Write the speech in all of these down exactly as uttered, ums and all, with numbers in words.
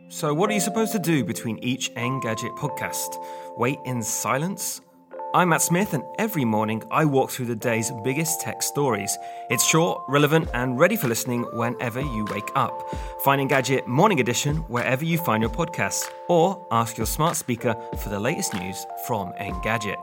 So what are you supposed to do between each Engadget podcast? Wait in silence? I'm Matt Smith, and every morning I walk through the day's biggest tech stories. It's short, relevant, and ready for listening whenever you wake up. Find Engadget Morning Edition wherever you find your podcasts, or ask your smart speaker for the latest news from Engadget.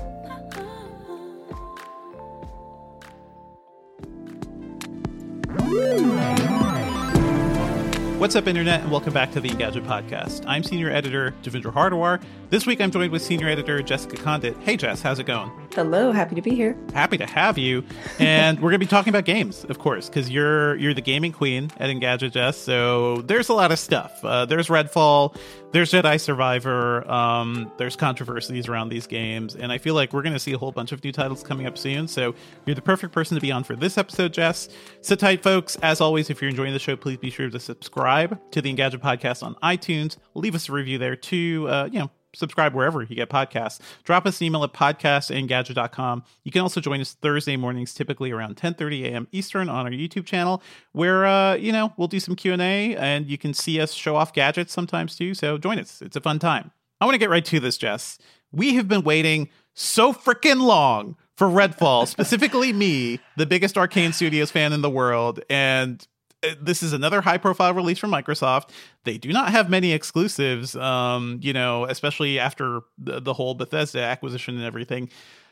What's up, Internet, and welcome back to the Engadget Podcast. I'm Senior Editor Devindra Hardawar. This week I'm joined with Senior Editor Jessica Condit. Hey, Jess, how's it going? Hello, happy to be here. Happy to have you. And we're going to be talking about games, of course, because you're you're the gaming queen at Engadget, Jess. So there's a lot of stuff. Uh, there's Redfall, there's Jedi Survivor, um, there's controversies around these games, and I feel like we're going to see a whole bunch of new titles coming up soon. So you're the perfect person to be on for this episode, Jess. Sit tight, folks. As always, if you're enjoying the show, please be sure to subscribe to the Engadget Podcast on iTunes. Leave us a review there too. Uh, you know, subscribe wherever you get podcasts. Drop us an email at podcast at engadget dot com. You can also join us Thursday mornings, typically around ten thirty a.m. Eastern on our YouTube channel, where, uh, you know, we'll do some Q and A, and you can see us show off gadgets sometimes too. So join us. It's a fun time. I want to get right to this, Jess. We have been waiting so freaking long for Redfall, specifically me, the biggest Arcane Studios fan in the world, and this is another high-profile release from Microsoft. They do not have many exclusives, um, you know, especially after the, the whole Bethesda acquisition and everything.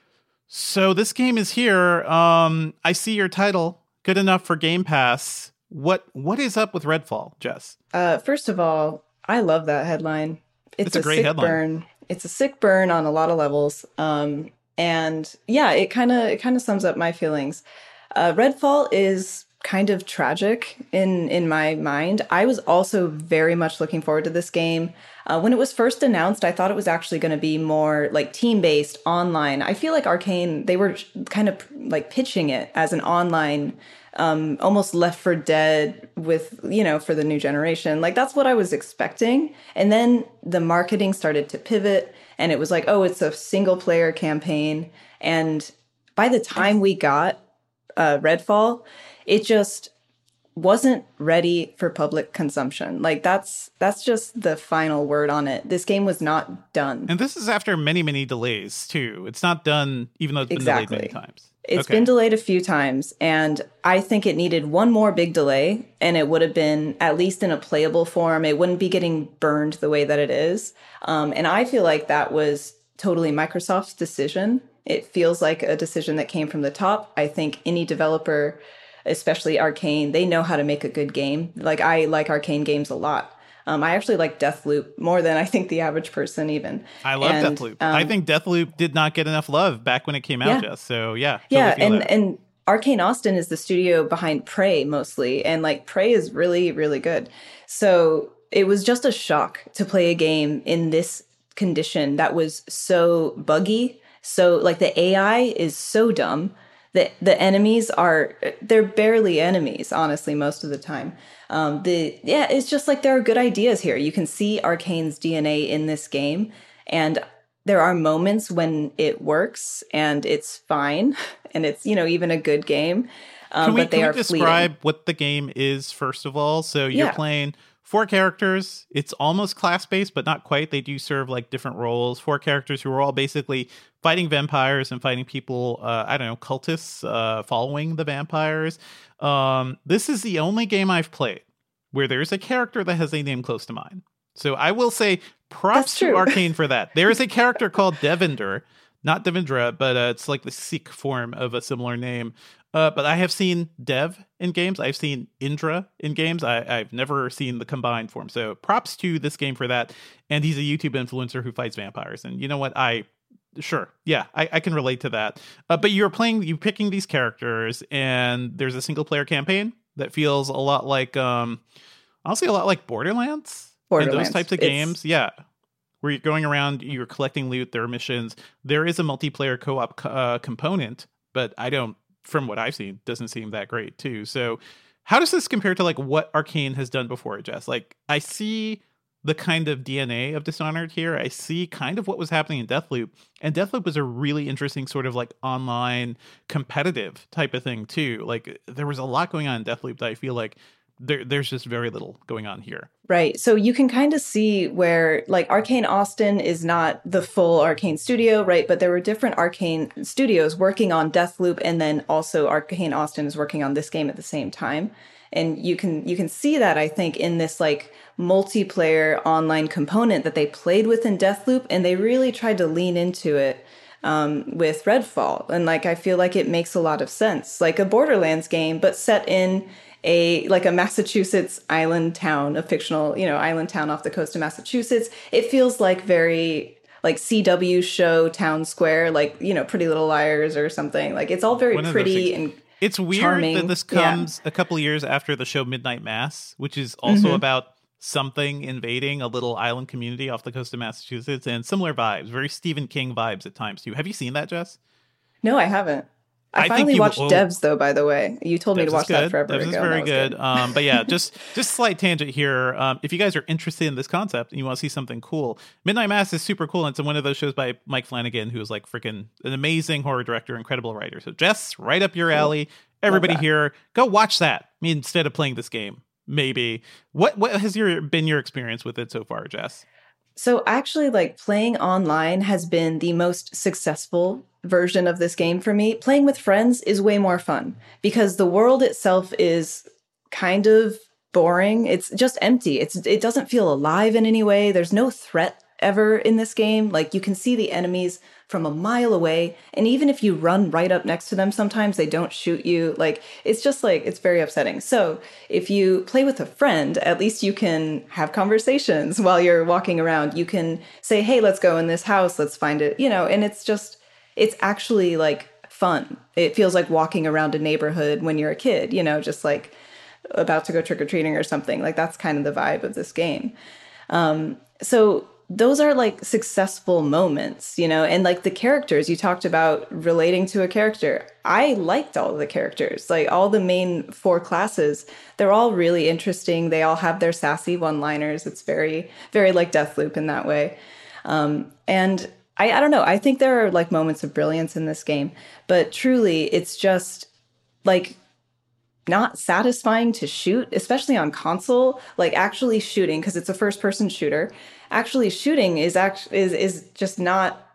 So this game is here. Um, I see your title, good enough for Game Pass. What What is up with Redfall, Jess? Uh, first of all, I love that headline. It's, it's a, a great sick headline. burn. It's a sick burn on a lot of levels. Um, and yeah, it kind of it kind of sums up my feelings. Uh, Redfall is kind of tragic in in my mind. I was also very much looking forward to this game. Uh, when it was first announced, I thought it was actually going to be more like team-based online. I feel like Arcane, they were kind of like pitching it as an online, um, almost Left four Dead with, you know, for the new generation. Like that's what I was expecting. And then the marketing started to pivot, and it was like, oh, it's a single-player campaign. And by the time we got uh, Redfall, it just wasn't ready for public consumption. Like that's that's just the final word on it. This game was not done. And this is after many, many delays too. It's not done, even though it's been exactly. delayed many times. It's okay. been delayed a few times, and I think it needed one more big delay, and it would have been at least in a playable form. It wouldn't be getting burned the way that it is. Um, and I feel like that was totally Microsoft's decision. It feels like a decision that came from the top. I think any developer, especially Arcane, they know how to make a good game. Like I like Arcane games a lot. Um, I actually like Deathloop more than I think the average person even. I love and, Deathloop. Um, I think Deathloop did not get enough love back when it came out, yeah. Jess. So yeah. Yeah, totally feel and, that. and Arcane Austin is the studio behind Prey mostly. And like Prey is really, really good. So it was just a shock to play a game in this condition that was so buggy. So like the A I is so dumb. The the enemies are, they're barely enemies, honestly, most of the time. Um, the yeah, it's just like there are good ideas here. You can see Arcane's D N A in this game, and there are moments when it works and it's fine, and it's, you know, even a good game. Um, can we, but they can are we describe fleeting. What the game is, first of all? So you're Yeah. playing four characters. It's almost class-based, but not quite. They do serve like different roles. Four characters who are all basically fighting vampires and fighting people, uh, I don't know, cultists uh, following the vampires. Um, this is the only game I've played where there's a character that has a name close to mine. So I will say props That's to true. Arcane for that. There is a character called Devinder, not Devindra, but uh, it's like the Sikh form of a similar name. Uh, but I have seen Dev in games. I've seen Indra in games. I, I've never seen the combined form. So props to this game for that. And he's a YouTube influencer who fights vampires. And you know what? I Sure. Yeah, I, I can relate to that. Uh, but you're playing, you're picking these characters, and there's a single player campaign that feels a lot like, um, honestly, a lot like Borderlands. Borderlands. And those types of It's- games. Yeah. Where you're going around, you're collecting loot, there are missions. There is a multiplayer co-op uh, component, but I don't, from what I've seen, doesn't seem that great too. So how does this compare to like what Arcane has done before, Jess? Like I see the kind of D N A of Dishonored here. I see kind of what was happening in Deathloop, and Deathloop was a really interesting sort of like online competitive type of thing too. Like there was a lot going on in Deathloop that I feel like there, there's just very little going on here. Right. So you can kind of see where like Arcane Austin is not the full Arcane studio, right? But there were different Arcane studios working on Deathloop, and then also Arcane Austin is working on this game at the same time. And you can you can see that, I think, in this like multiplayer online component that they played with in Deathloop, and they really tried to lean into it um, with Redfall. And like I feel like it makes a lot of sense, like a Borderlands game, but set in a like a Massachusetts island town, a fictional, you know, island town off the coast of Massachusetts. It feels like very like C W show town square, like, you know, Pretty Little Liars or something. Like it's all very pretty and it's weird charming. That this comes yeah. a couple of years after the show Midnight Mass, which is also mm-hmm. about something invading a little island community off the coast of Massachusetts, and similar vibes, very Stephen King vibes at times too. Have you seen that, Jess? No, I haven't. I, I finally watched will, oh, Devs, though, by the way. You told Devs me to watch that forever Devs ago. Is very good. good. Um, but yeah, just just slight tangent here. Um, if you guys are interested in this concept and you want to see something cool, Midnight Mass is super cool. And it's one of those shows by Mike Flanagan, who is like freaking an amazing horror director, incredible writer. So Jess, right up your alley. Everybody here, go watch that I mean, instead of playing this game. Maybe. What what has your been your experience with it so far, Jess? So actually, like playing online has been the most successful version of this game for me. Playing with friends is way more fun because the world itself is kind of boring. It's just empty. It's it doesn't feel alive in any way. There's no threat ever in this game. Like you can see the enemies from a mile away, and even if you run right up next to them, sometimes they don't shoot you. Like it's just like it's very upsetting. So if you play with a friend, at least you can have conversations while you're walking around. You can say, hey, let's go in this house, let's find it, you know, and it's just it's actually like fun. It feels like walking around a neighborhood when you're a kid, you know, just like about to go trick-or-treating or something. Like that's kind of the vibe of this game. Um, so those are like successful moments, you know, and like the characters you talked about relating to a character. I liked all of the characters, like all the main four classes. They're all really interesting. They all have their sassy one-liners. It's very, very like Deathloop in that way. Um, and I, I don't know. I think there are like moments of brilliance in this game, but truly it's just like not satisfying to shoot, especially on console. Like actually shooting, because it's a first-person shooter. Actually shooting is actually is is just not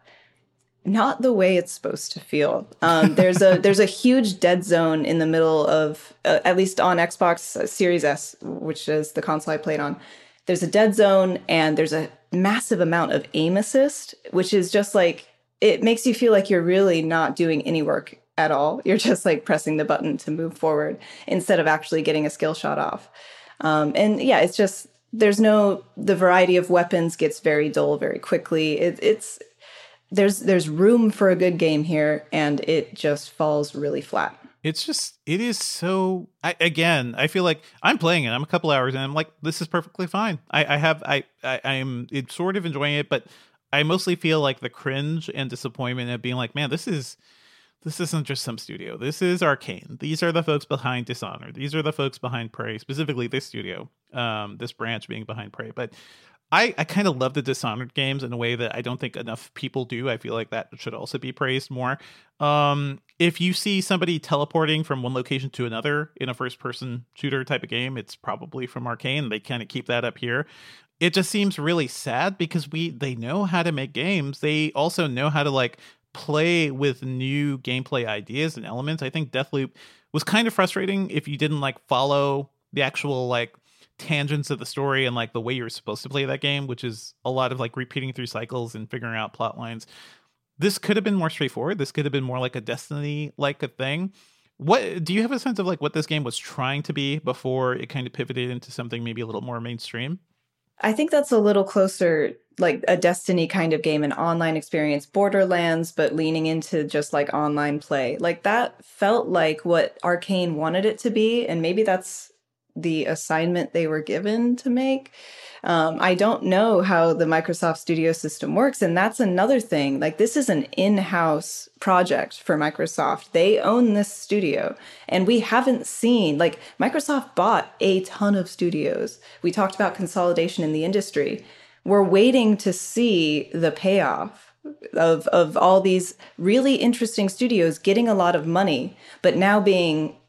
not the way it's supposed to feel. Um, there's a there's a huge dead zone in the middle of uh, at least on Xbox Series S, which is the console I played on. There's a dead zone and there's a massive amount of aim assist, which is just like it makes you feel like you're really not doing any work at all. You're just like pressing the button to move forward instead of actually getting a skill shot off. Um, and yeah, it's just, there's no, the variety of weapons gets very dull very quickly. It, it's, there's, there's room for a good game here, and it just falls really flat. It's just, it is so, I, again, I feel like I'm playing it. I'm a couple hours and I'm like, this is perfectly fine. I, I have, I, I, I'm it's sort of enjoying it, but I mostly feel like the cringe and disappointment of being like, man, this is, This isn't just some studio. This is Arcane. These are the folks behind Dishonored. These are the folks behind Prey, specifically this studio, um, this branch being behind Prey. But I, I kind of love the Dishonored games in a way that I don't think enough people do. I feel like that should also be praised more. Um, if you see somebody teleporting from one location to another in a first-person shooter type of game, it's probably from Arcane. They kind of keep that up here. It just seems really sad because we they know how to make games. They also know how to like play with new gameplay ideas and elements. I think Deathloop was kind of frustrating if you didn't like follow the actual like tangents of the story and like the way you're supposed to play that game, which is a lot of like repeating through cycles and figuring out plot lines. This could have been more straightforward. This could have been more like a Destiny like a thing. What do you have a sense of like what this game was trying to be before it kind of pivoted into something maybe a little more mainstream? I think that's a little closer, like a Destiny kind of game, an online experience, Borderlands, but leaning into just like online play. Like that felt like what Arcane wanted it to be, and maybe that's the assignment they were given to make. Um, I don't know how the Microsoft Studio system works, and that's another thing. Like this is an in-house project for Microsoft. They own this studio, and we haven't seen, like Microsoft bought a ton of studios. We talked about consolidation in the industry. We're waiting to see the payoff of, of all these really interesting studios getting a lot of money, but now being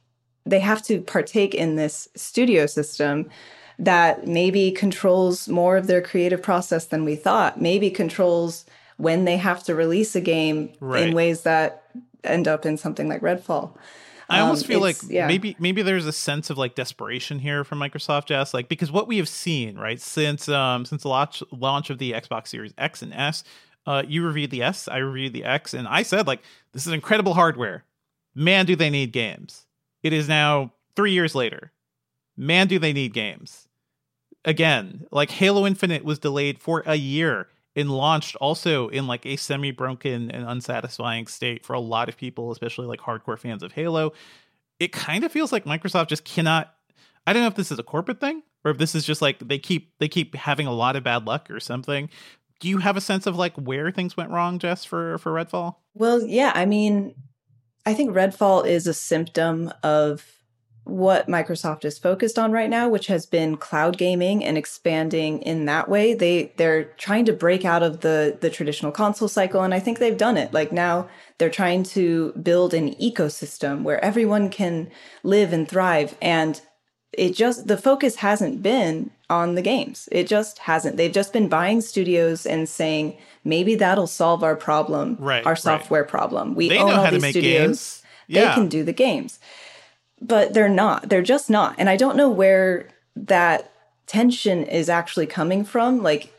they have to partake in this studio system that maybe controls more of their creative process than we thought, maybe controls when they have to release a game right. in ways that end up in something like Redfall. I almost um, feel like yeah. maybe maybe there's a sense of like desperation here from Microsoft, Jess, like because what we have seen, right, since um since the launch launch of the Xbox Series X and S, uh, you reviewed the S, I reviewed the X, and I said like this is incredible hardware. Man, do they need games? It is now three years later. Man, do they need games? Again, like Halo Infinite was delayed for a year and launched also in like a semi-broken and unsatisfying state for a lot of people, especially like hardcore fans of Halo. It kind of feels like Microsoft just cannot. I don't know if this is a corporate thing or if this is just like they keep they keep having a lot of bad luck or something. Do you have a sense of like where things went wrong, Jess, for for Redfall? Well, yeah, I mean, I think Redfall is a symptom of what Microsoft is focused on right now, which has been cloud gaming and expanding in that way. They they're trying to break out of the the traditional console cycle, and I think they've done it. Like now they're trying to build an ecosystem where everyone can live and thrive, and it just the focus hasn't been on the games. It just hasn't. They've just been buying studios and saying maybe that'll solve our problem, right, our software right. problem. We they own know all how these to make studios. Games. Yeah. They can do the games. But they're not. They're just not. And I don't know where that tension is actually coming from. Like,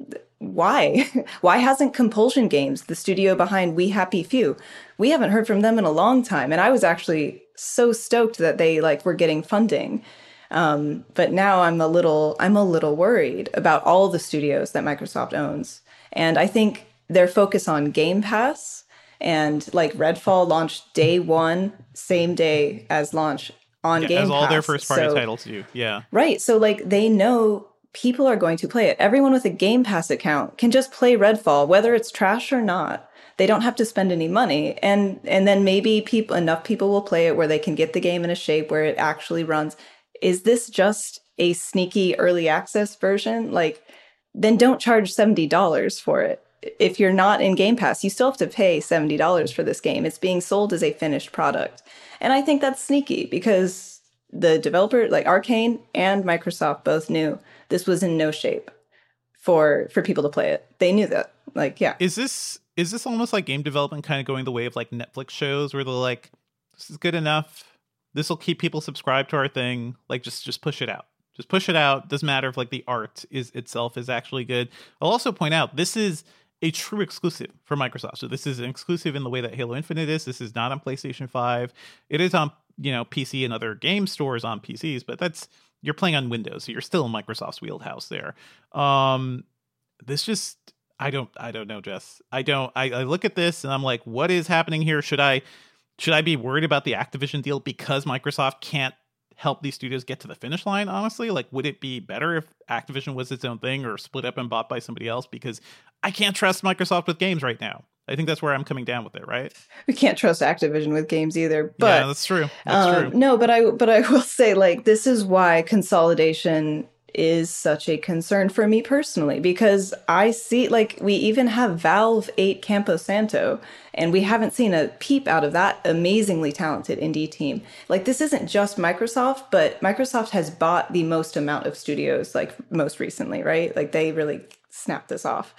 why? Why hasn't Compulsion Games, the studio behind We Happy Few, we haven't heard from them in a long time. And I was actually so stoked that they like were getting funding. Um, but now I'm a little, I'm a little worried about all the studios that Microsoft owns. And I think their focus on Game Pass and like Redfall launched day one, same day as launch on yeah, Game Pass. As all their first party so, titles do. Yeah. Right. So like they know people are going to play it. Everyone with a Game Pass account can just play Redfall, whether it's trash or not. They don't have to spend any money. And and then maybe people enough people will play it where they can get the game in a shape where it actually runs. Is this just a sneaky early access version? Like, then don't charge seventy dollars for it. If you're not in Game Pass, you still have to pay seventy dollars for this game. It's being sold as a finished product. And I think that's sneaky because the developer, like Arcane and Microsoft, both knew this was in no shape for for people to play it. They knew that. Like, yeah. Is this is this almost like game development kind of going the way of like Netflix shows where they're like, this is good enough. This will keep people subscribed to our thing. Like, just just push it out. Just push it out. Doesn't matter if like the art is itself is actually good. I'll also point out this is a true exclusive for Microsoft. So this is an exclusive in the way that Halo Infinite is. This is not on PlayStation five. It is on, you know, P C and other game stores on P Cs, but that's you're playing on Windows, so you're still in Microsoft's wheelhouse there. Um, this just I don't I don't know, Jess. I don't I, I look at this and I'm like, what is happening here? Should I should I be worried about the Activision deal because Microsoft can't help these studios get to the finish line? Honestly, like, would it be better if Activision was its own thing or split up and bought by somebody else? Because I can't trust Microsoft with games right now. I think that's where I'm coming down with it, right? We can't trust Activision with games either. But yeah, that's true. That's um, true. No, but I but I will say, like, this is why consolidation is such a concern for me personally, because I see, like, we even have Valve eight Campo Santo, and we haven't seen a peep out of that amazingly talented indie team. Like, this isn't just Microsoft, but Microsoft has bought the most amount of studios, like, most recently, right? Like, they really snapped this off.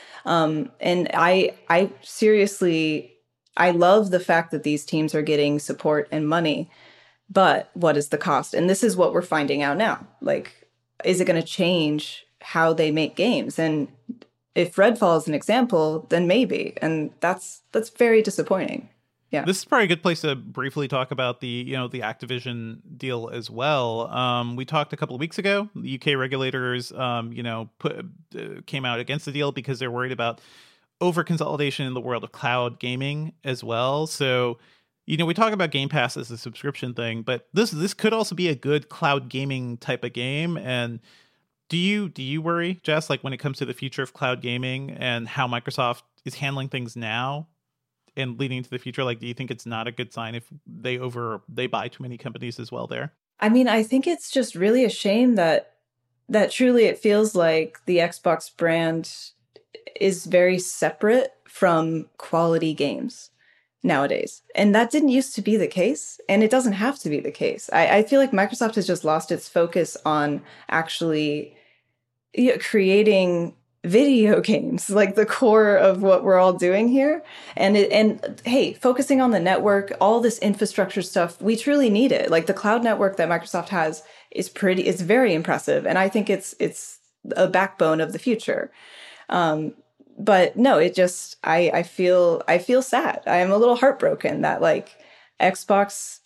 Um, and I, I seriously, I love the fact that these teams are getting support and money, but what is the cost? And this is what we're finding out now. Like, is it going to change how they make games? And if Redfall is an example, then maybe. And that's that's very disappointing. Yeah. This is probably a good place to briefly talk about the, you know, the Activision deal as well. Um, we talked a couple of weeks ago. The U K regulators, um, you know, put uh, came out against the deal because they're worried about over consolidation in the world of cloud gaming as well. So, you know, we talk about Game Pass as a subscription thing, but this this could also be a good cloud gaming type of game. And do you do you worry, Jess, like when it comes to the future of cloud gaming and how Microsoft is handling things now and leading into the future? Like, do you think it's not a good sign if they over they buy too many companies as well there? I mean, I think it's just really a shame that that truly it feels like the Xbox brand is very separate from quality games. nowadays. And that didn't used to be the case. And it doesn't have to be the case. I, I feel like Microsoft has just lost its focus on actually you know, creating video games, like the core of what we're all doing here. And it, and hey, focusing on the network, all this infrastructure stuff, we truly need it. Like the cloud network that Microsoft has is pretty, it's very impressive. And I think it's, it's a backbone of the future. Um, but no, it just, I, I feel, I feel sad. I am a little heartbroken that like Xbox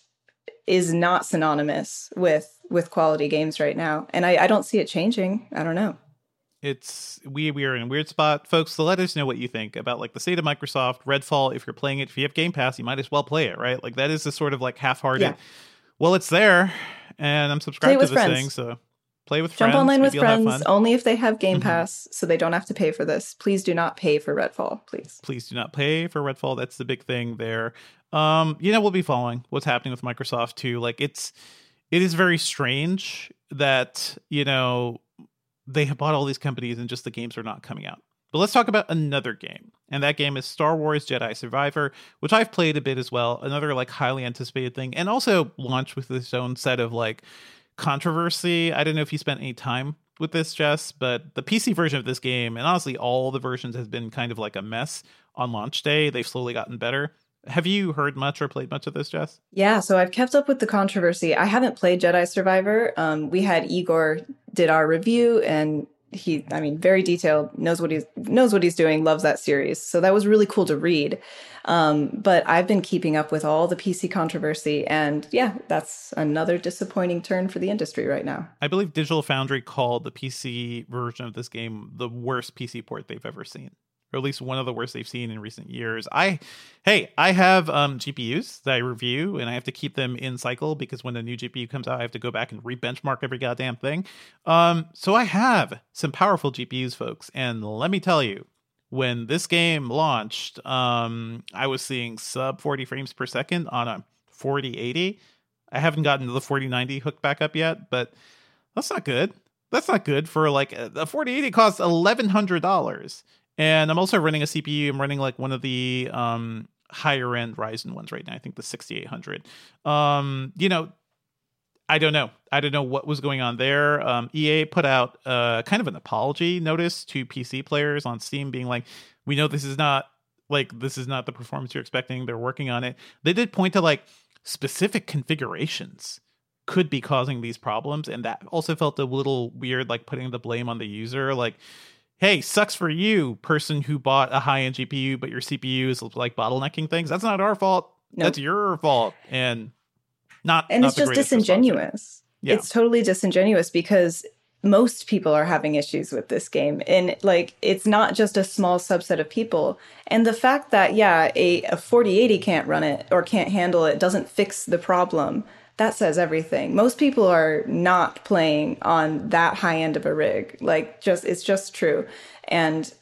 is not synonymous with, with quality games right now. And I, I don't see it changing. I don't know. It's we we are in a weird spot, folks. So let us know what you think about like the state of Microsoft, Redfall. If you're playing it, if you have Game Pass, you might as well play it, right? Like that is the sort of like half-hearted. Yeah. Well, it's there, and I'm subscribed to this friends. thing, so play with Jump friends. Jump online with friends only if they have Game Pass, mm-hmm. so they don't have to pay for this. Please do not pay for Redfall, please. Please do not pay for Redfall. That's the big thing there. Um, you know, we'll be following what's happening with Microsoft too. Like it's, it is very strange that you know. They have bought all these companies and just the games are not coming out. But let's talk about another game. And that game is Star Wars Jedi Survivor, which I've played a bit as well. Another like highly anticipated thing, and also launched with its own set of like controversy. I don't know if you spent any time with this, Jess, but the P C version of this game, and honestly all the versions, has been kind of like a mess on launch day. They've slowly gotten better. Have you heard much or played much of this, Jess? Yeah, so I've kept up with the controversy. I haven't played Jedi Survivor. Um, we had Igor did our review, and he, I mean, very detailed, knows what he's knows what he's doing, loves that series. So that was really cool to read. Um, but I've been keeping up with all the P C controversy, and yeah, that's another disappointing turn for the industry right now. I believe Digital Foundry called the P C version of this game the worst P C port they've ever seen. Or at least one of the worst they've seen in recent years. I, hey, I have um, G P Us that I review, and I have to keep them in cycle because when a new G P U comes out, I have to go back and re-benchmark every goddamn thing. Um, so I have some powerful G P Us, folks, and let me tell you, when this game launched, um, I was seeing sub forty frames per second on a forty eighty. I haven't gotten to the forty ninety hooked back up yet, but that's not good. That's not good for like a forty eighty costs eleven hundred dollars. And I'm also running a C P U. I'm running like one of the um, higher end Ryzen ones right now. I think the sixty-eight hundred. Um, you know, I don't know. I don't know what was going on there. Um, E A put out uh, kind of an apology notice to P C players on Steam, being like, "We know this is not like this is not the performance you're expecting. They're working on it." They did point to like specific configurations could be causing these problems, and that also felt a little weird, like putting the blame on the user, like. Hey, sucks for you, person who bought a high-end G P U, but your C P U is like bottlenecking things. That's not our fault. Nope. That's your fault. And not And not it's just disingenuous. Yeah. It's totally disingenuous because most people are having issues with this game. And like, it's not just a small subset of people. And the fact that, yeah, a, a forty eighty can't run it or can't handle it doesn't fix the problem. That says everything. Most people are not playing on that high end of a rig. Like just, it's just true. And,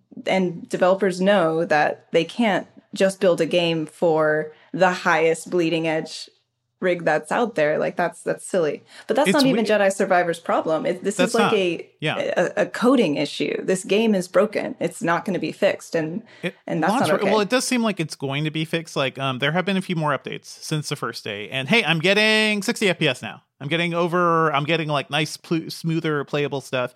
and developers know that they can't just build a game for the highest bleeding edge rig that's out there. Like that's, that's silly, but that's it's not even weird. Jedi Survivor's problem. It, this that's is like not, a, yeah. a, a coding issue. This game is broken. It's not going to be fixed. And, it, and that's not okay. Well, it does seem like it's going to be fixed. Like, um, there have been a few more updates since the first day, and hey, I'm getting sixty F P S now. I'm getting over, I'm getting like nice, pl- smoother, playable stuff.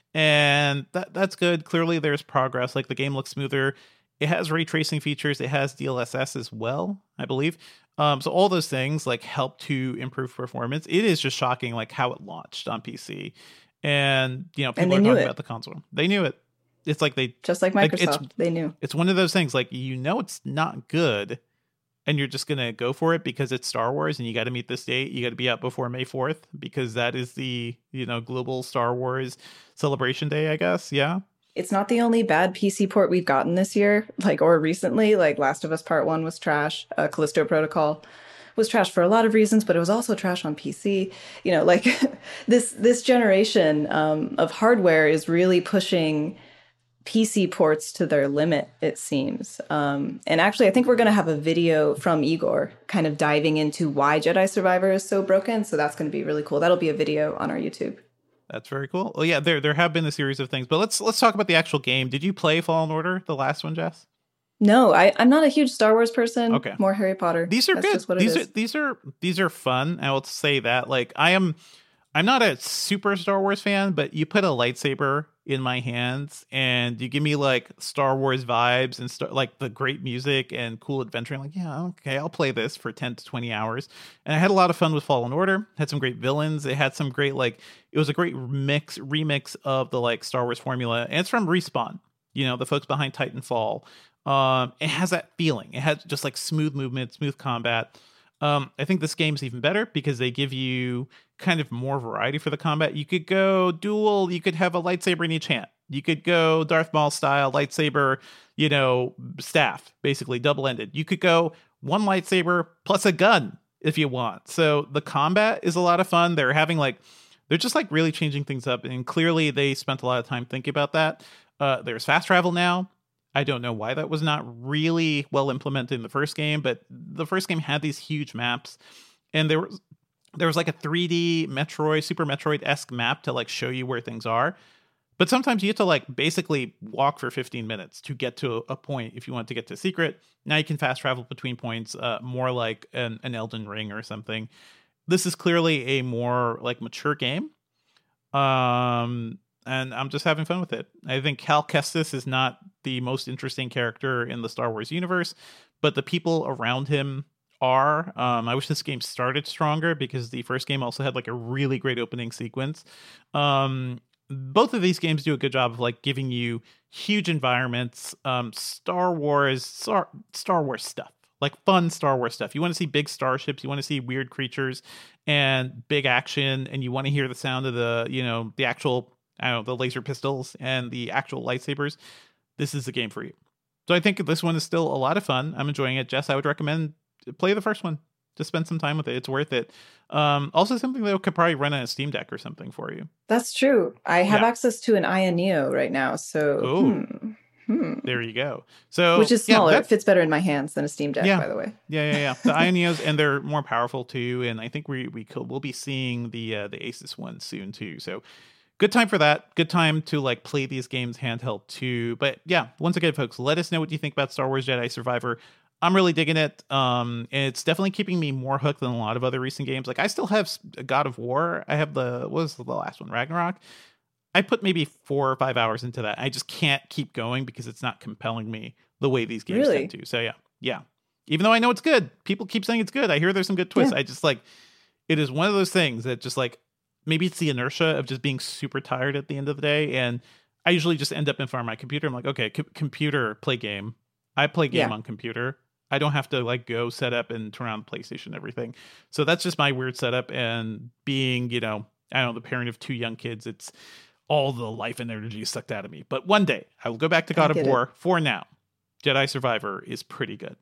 And that that's good. Clearly there's progress. Like the game looks smoother. It has ray tracing features. It has D L S S as well, I believe. Um, so all those things like help to improve performance. It is just shocking, like how it launched on P C, and you know people are talking it. about the console. They knew it. It's like they just like Microsoft. Like, they knew. It's one of those things like you know it's not good, and you're just gonna go for it because it's Star Wars, and you got to meet this date. You got to be out before May fourth because that is the you know global Star Wars celebration day, I guess. Yeah. It's not the only bad P C port we've gotten this year, like, or recently, like Last of Us Part One was trash. Uh, Callisto Protocol was trash for a lot of reasons, but it was also trash on P C. You know, like this, this generation um, of hardware is really pushing P C ports to their limit, it seems. Um, and actually, I think we're going to have a video from Igor kind of diving into why Jedi Survivor is so broken. So that's going to be really cool. That'll be a video on our YouTube. That's very cool. Well, yeah, there there have been a series of things, but let's let's talk about the actual game. Did you play Fallen Order, the last one, Jess? No, I, I'm not a huge Star Wars person. Okay. More Harry Potter. These are That's good. Just what These it are is. these are these are fun. I will say that. Like I am I'm not a super Star Wars fan, but you put a lightsaber in my hands and you give me like Star Wars vibes and st- like the great music and cool adventure. I'm like, yeah, okay, I'll play this for ten to twenty hours. And I had a lot of fun with Fallen Order. Had some great villains. It had some great like it was a great mix remix of the like Star Wars formula. And it's from Respawn, you know, the folks behind Titanfall. Um, it has that feeling. It has just like smooth movement, smooth combat. Um, I think this game's even better because they give you kind of more variety for the combat. You could go dual, you could have a lightsaber in each hand. You could go Darth Maul style lightsaber, you know, staff, basically double-ended. You could go one lightsaber plus a gun if you want. So the combat is a lot of fun. They're having like, they're just like really changing things up. And clearly they spent a lot of time thinking about that. Uh, there's fast travel now. I don't know why that was not really well implemented in the first game, but the first game had these huge maps, and there was there was like a three D Metroid, Super Metroid-esque map to like show you where things are. But sometimes you have to like basically walk for fifteen minutes to get to a point if you want to get to a secret. Now you can fast travel between points, uh, more like an, an Elden Ring or something. This is clearly a more like mature game. Um, and I'm just having fun with it. I think Cal Kestis is not the most interesting character in the Star Wars universe, but the people around him are. Um, I wish this game started stronger because the first game also had like a really great opening sequence. Um, both of these games do a good job of like giving you huge environments, um, Star Wars, Star, Star Wars stuff, like fun Star Wars stuff. You want to see big starships, you want to see weird creatures and big action, and you want to hear the sound of the, you know, the actual, I don't know, the laser pistols and the actual lightsabers. This is the game for you. So I think this one is still a lot of fun. I'm enjoying it. Jess, I would recommend play the first one. Just spend some time with it. It's worth it. Um, also something that could probably run on a Steam Deck or something for you. That's true. I have Yeah. access to an Aya Neo right now. So Oh, hmm, hmm. there you go. So Which is yeah, smaller. that- It fits better in my hands than a Steam Deck, Yeah. by the way. Yeah, yeah, yeah. The Aya Neos, and they're more powerful too. And I think we we could, we'll be seeing the uh, the Asus one soon too. So good time for that. Good time to like play these games handheld too. But yeah, once again, folks, let us know what you think about Star Wars Jedi Survivor. I'm really digging it. Um, and it's definitely keeping me more hooked than a lot of other recent games. Like I still have God of War. I have the what was the last one, Ragnarok. I put maybe four or five hours into that. I just can't keep going because it's not compelling me the way these games Really? tend to. So yeah, yeah. Even though I know it's good, people keep saying it's good. I hear there's some good twists. Yeah. I just like it is one of those things that just like maybe it's the inertia of just being super tired at the end of the day, and I usually just end up in front of my computer. I'm like, okay, c- computer, play game. I play game Yeah. on computer. I don't have to like go set up and turn on PlayStation and everything. So that's just my weird setup. And being, you know, I don't know, the parent of two young kids, it's all the life and energy sucked out of me. But one day I will go back to I God of get it. War. For now, Jedi Survivor is pretty good.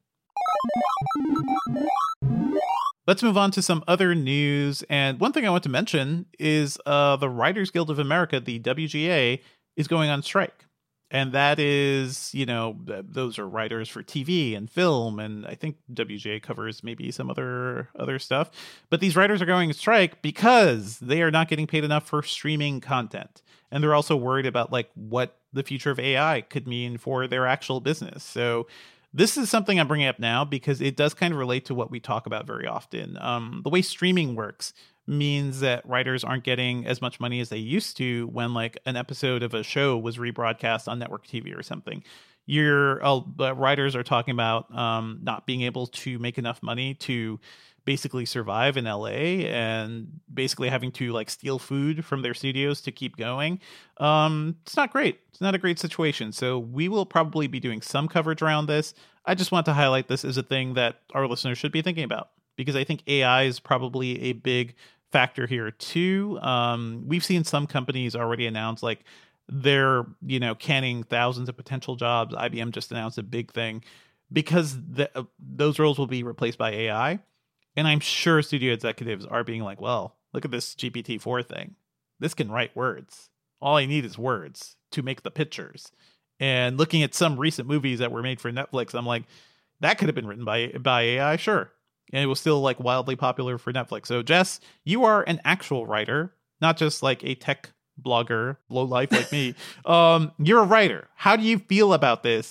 Let's move on to some other news. And one thing I want to mention is uh, the Writers Guild of America, the W G A, is going on strike. And that is, you know, th- those are writers for T V and film, and I think W G A covers maybe some other other stuff. But these writers are going on strike because they are not getting paid enough for streaming content, and they're also worried about like what the future of A I could mean for their actual business. So this is something I'm bringing up now because it does kind of relate to what we talk about very often. Um, the way streaming works means that writers aren't getting as much money as they used to when like an episode of a show was rebroadcast on network T V or something. Your uh, the writers are talking about um, not being able to make enough money to basically survive in L A and basically having to like steal food from their studios to keep going. Um, it's not great. It's not a great situation. So we will probably be doing some coverage around this. I just want to highlight this as a thing that our listeners should be thinking about because I think A I is probably a big factor here too. Um, we've seen some companies already announce like they're, you know, canning thousands of potential jobs. I B M just announced a big thing because the, uh, those roles will be replaced by A I. And I'm sure studio executives are being like, well, look at this G P T four thing. This can write words. All I need is words to make the pictures. And looking at some recent movies that were made for Netflix, I'm like, that could have been written by by A I, sure. And it was still like wildly popular for Netflix. So Jess, you are an actual writer, not just like a tech blogger, low life like me. Um, you're a writer. How do you feel about this?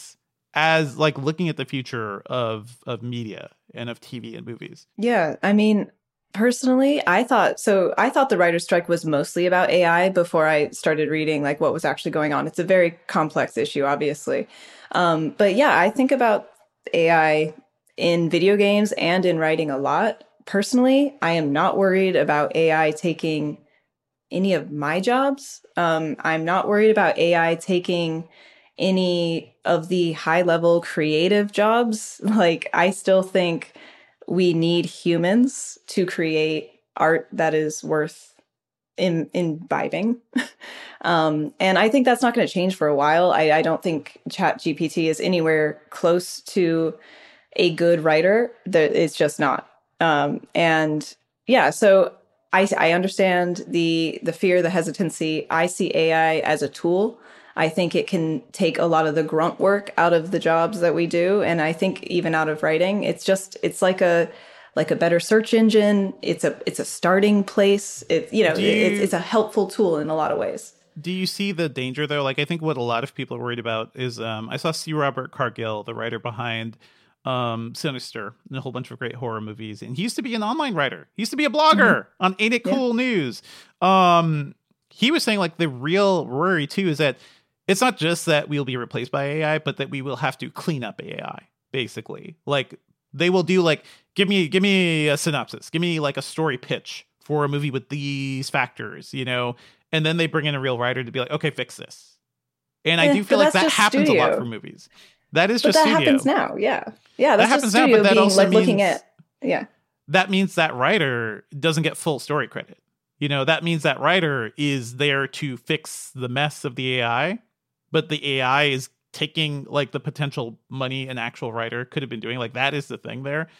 as like looking at the future of of media and of T V and movies? Yeah, I mean, personally, I thought so. I thought the writer's strike was mostly about A I before I started reading like what was actually going on. It's a very complex issue, obviously. Um, but yeah, I think about A I in video games and in writing a lot. Personally, I am not worried about A I taking any of my jobs. Um, I'm not worried about A I taking any of the high level creative jobs. Like, I still think we need humans to create art that is worth in, imbibing. um, and I think that's not going to change for a while. I, I don't think ChatGPT is anywhere close to a good writer. That it's just not. Um, and yeah, so I, I understand the the fear, the hesitancy. I see A I as a tool. I think it can take a lot of the grunt work out of the jobs that we do, and I think even out of writing. It's just it's like a like a better search engine. It's a it's a starting place. It you know you, it's it's a helpful tool in a lot of ways. Do you see the danger though? Like I think what a lot of people are worried about is um, I saw C. Robert Cargill, the writer behind um Sinister and a whole bunch of great horror movies, and he used to be an online writer. He used to be a blogger mm-hmm. on Ain't It Cool yeah. News. Um he was saying like the real worry too is that it's not just that we'll be replaced by A I, but that we will have to clean up A I, basically. Like they will do like give me give me a synopsis, give me like a story pitch for a movie with these factors, you know, and then they bring in a real writer to be like, okay, fix this. And yeah, I do feel like that happens studio. a lot for movies. That is but just that studio. happens now, yeah, yeah. That's that happens just studio now, but that being, also like means, looking at, yeah. That means that writer doesn't get full story credit. You know, that means that writer is there to fix the mess of the A I, but the A I is taking like the potential money an actual writer could have been doing. Like that is the thing there.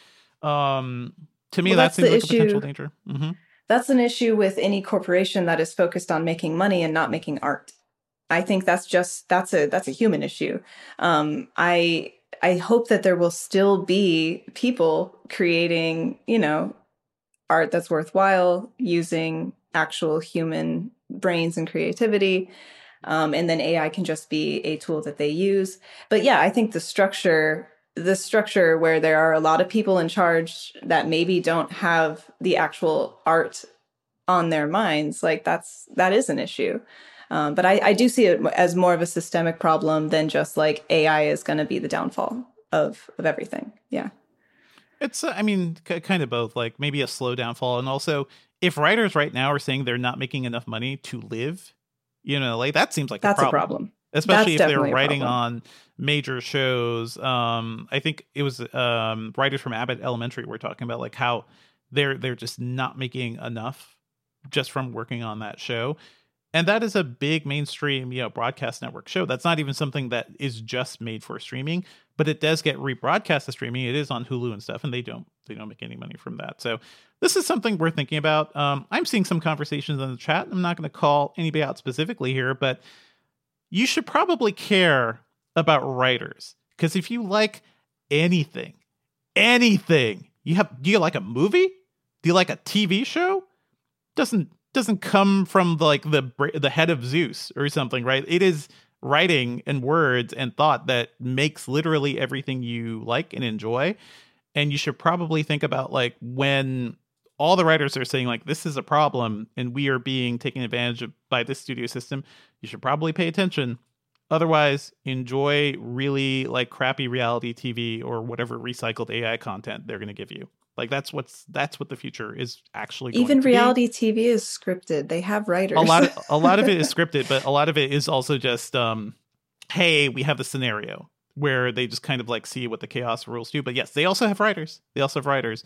Um, to me, well, that seems like issue. a potential danger. Mm-hmm. That's an issue with any corporation that is focused on making money and not making art. I think that's just that's a that's a human issue. Um, I I hope that there will still be people creating, you know, art that's worthwhile using actual human brains and creativity. Um, and then A I can just be a tool that they use. But yeah, I think the structure, the structure where there are a lot of people in charge that maybe don't have the actual art on their minds, like that's that is an issue. Um, but I, I do see it as more of a systemic problem than just like A I is going to be the downfall of of everything. Yeah. It's, uh, I mean, c- kind of both, like maybe a slow downfall. And also, if writers right now are saying they're not making enough money to live, you know, like that seems like That's a problem. A problem. Especially That's if they're writing problem. on major shows. Um, I think it was um, writers from Abbott Elementary were talking about like how they're they're just not making enough just from working on that show. And that is a big mainstream, you know, broadcast network show. That's not even something that is just made for streaming, but it does get rebroadcast to streaming. It is on Hulu and stuff, and they don't they don't make any money from that. So this is something we're thinking about. Um, I'm seeing some conversations in the chat. I'm not going to call anybody out specifically here, but you should probably care about writers, because if you like anything, anything, you have. Do you like a movie? Do you like a T V show? Doesn't doesn't come from the, like the the head of Zeus or something, right? It is writing and words and thought that makes literally everything you like and enjoy. And you should probably think about like when all the writers are saying like this is a problem and we are being taken advantage of by this studio system, you should probably pay attention. Otherwise, enjoy really like crappy reality T V or whatever recycled A I content they're going to give you. Like that's what's that's what the future is actually going Even to reality be. T V is scripted. They have writers. A lot of a lot of it is scripted, but a lot of it is also just um hey, we have the scenario where they just kind of like see what the chaos rules do. But yes, they also have writers. They also have writers.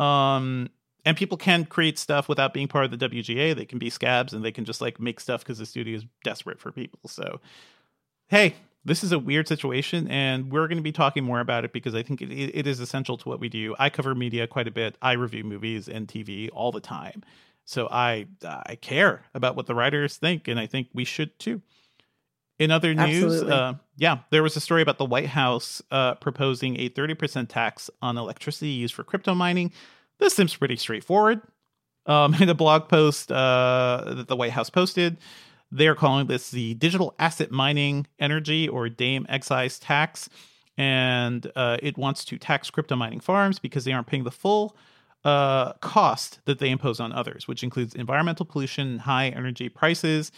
Um and people can create stuff without being part of the W G A. They can be scabs and they can just like make stuff because the studio is desperate for people. So hey, this is a weird situation, and we're going to be talking more about it because I think it, it is essential to what we do. I cover media quite a bit. I review movies and T V all the time. So I I care about what the writers think, and I think we should too. In other news, uh, yeah, there was a story about the White House uh, proposing a thirty percent tax on electricity used for crypto mining. This seems pretty straightforward. Um, in a blog post uh, that the White House posted, they are calling this the Digital Asset Mining Energy, or DAME, excise tax. and uh, it wants to tax crypto mining farms because they aren't paying the full uh, cost that they impose on others, which includes environmental pollution, high energy prices.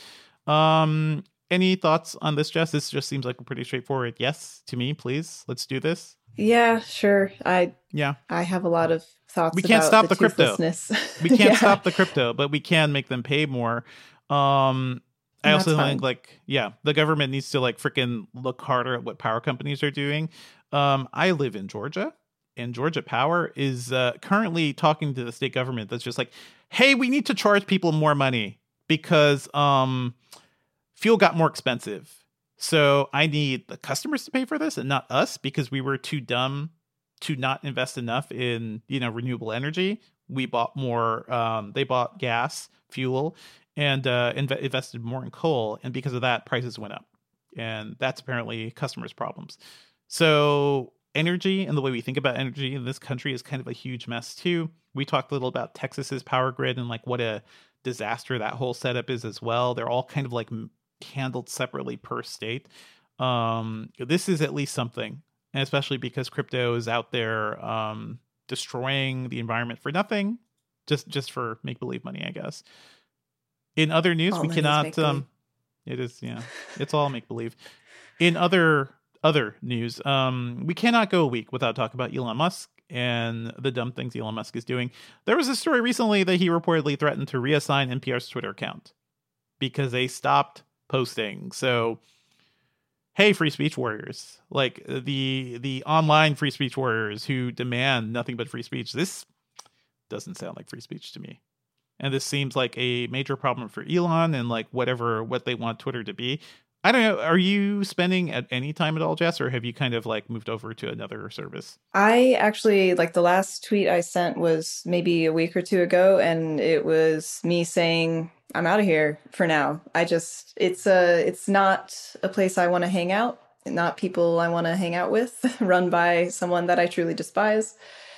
Um, any thoughts on this, Jess? This just seems like a pretty straightforward yes to me. Please, let's do this. Yeah, sure. I yeah, I have a lot of thoughts. We can't about stop the, the crypto. We can't yeah. stop the crypto, but we can make them pay more. Um, I also That's think fine. like, yeah, the government needs to like freaking look harder at what power companies are doing. Um, I live in Georgia, and Georgia Power is uh, currently talking to the state government that's just like, hey, we need to charge people more money because um, fuel got more expensive. So I need the customers to pay for this and not us because we were too dumb to not invest enough in, you know, renewable energy. We bought more, um, they bought gas, fuel, and uh, inv- invested more in coal. And because of that, prices went up. And that's apparently customers' problems. So energy and the way we think about energy in this country is kind of a huge mess too. We talked a little about Texas's power grid and like what a disaster that whole setup is as well. They're all kind of like handled separately per state. Um, this is at least something, and especially because crypto is out there um, destroying the environment for nothing, just just for make-believe money, I guess. In other news, All we money's cannot. make-believe. Um, it is, yeah, it's all make-believe. In other other news, um, we cannot go a week without talking about Elon Musk and the dumb things Elon Musk is doing. There was a story recently that he reportedly threatened to reassign N P R's Twitter account because they stopped posting. So, hey, free speech warriors, like the the online free speech warriors who demand nothing but free speech, this doesn't sound like free speech to me. And this seems like a major problem for Elon and like whatever what they want Twitter to be. I don't know. Are you spending at any time at all, Jess, or have you kind of like moved over to another service? I actually, like the last tweet I sent was maybe a week or two ago, and it was me saying, I'm out of here for now. I just, it's a, it's not a place I want to hang out, not people I want to hang out with, run by someone that I truly despise.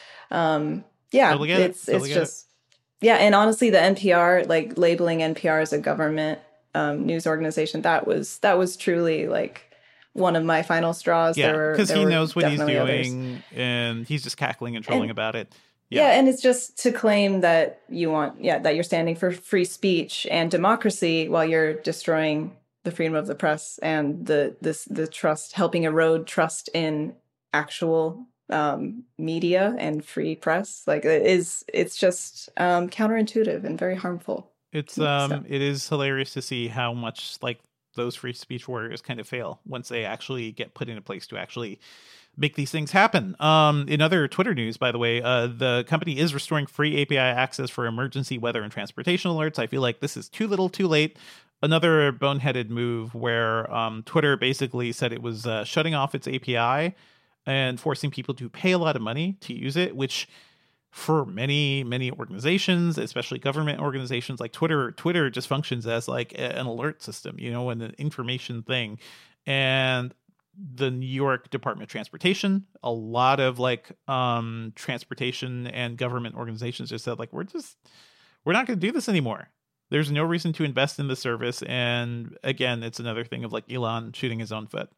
Um, yeah, Totally get it. it's, Totally it's get just, yeah. And honestly, the N P R, like labeling N P R as a government um, news organization, that was, that was truly like one of my final straws. Yeah, because he knows what he's doing others. and he's just cackling and trolling And, about it. Yeah. Yeah. And it's just to claim that you want, yeah, that you're standing for free speech and democracy while you're destroying the freedom of the press and the this the trust, helping erode trust in actual um, media and free press. Like it is, it's just um, counterintuitive and very harmful. It's So- um, it is hilarious to see how much like those free speech warriors kind of fail once they actually get put in a place to actually make these things happen. Um, in other Twitter news, by the way, uh, the company is restoring free A P I access for emergency weather and transportation alerts. I feel like this is too little, too late. Another boneheaded move where um, Twitter basically said it was uh, shutting off its A P I and forcing people to pay a lot of money to use it, which for many, many organizations, especially government organizations like Twitter, Twitter just functions as like a, an alert system, you know, and an information thing. And the New York Department of Transportation, a lot of like um, transportation and government organizations just said like, we're just, we're not going to do this anymore. There's no reason to invest in the service. And again, it's another thing of like Elon shooting his own foot.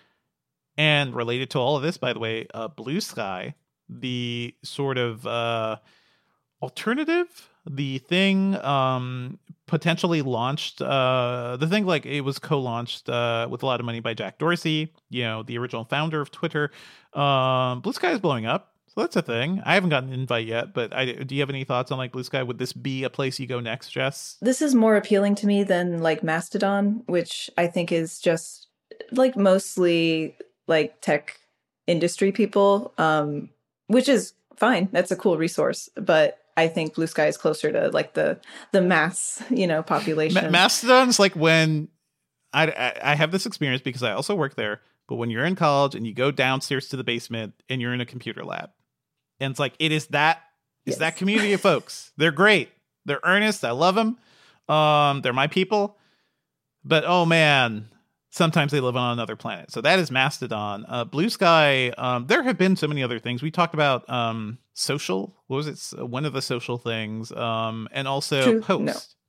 And related to all of this, by the way, uh, Blue Sky, the sort of uh, alternative, the thing um, potentially launched, uh, the thing like it was co-launched uh, with a lot of money by Jack Dorsey, you know, the original founder of Twitter. Um, Blue Sky is blowing up. So that's a thing. I haven't gotten an invite yet, but I, do you have any thoughts on like Blue Sky? Would this be a place you go next, Jess? This is more appealing to me than like Mastodon, which I think is just like mostly like tech industry people, um, which is fine. That's a cool resource. But I think Blue Sky is closer to like the the mass, you know, population. Ma- Mastodon's like when I, I, I have this experience because I also work there. But when you're in college and you go downstairs to the basement and you're in a computer lab, and it's like it is that is Yes. that community of folks. They're great. They're earnest. I love them. Um, they're my people. But oh man, sometimes they live on another planet. So that is Mastodon. Uh, Blue Sky. Um, there have been so many other things. We talked about um, social. What was it? One of the social things. Um, and also Truth? Post. No.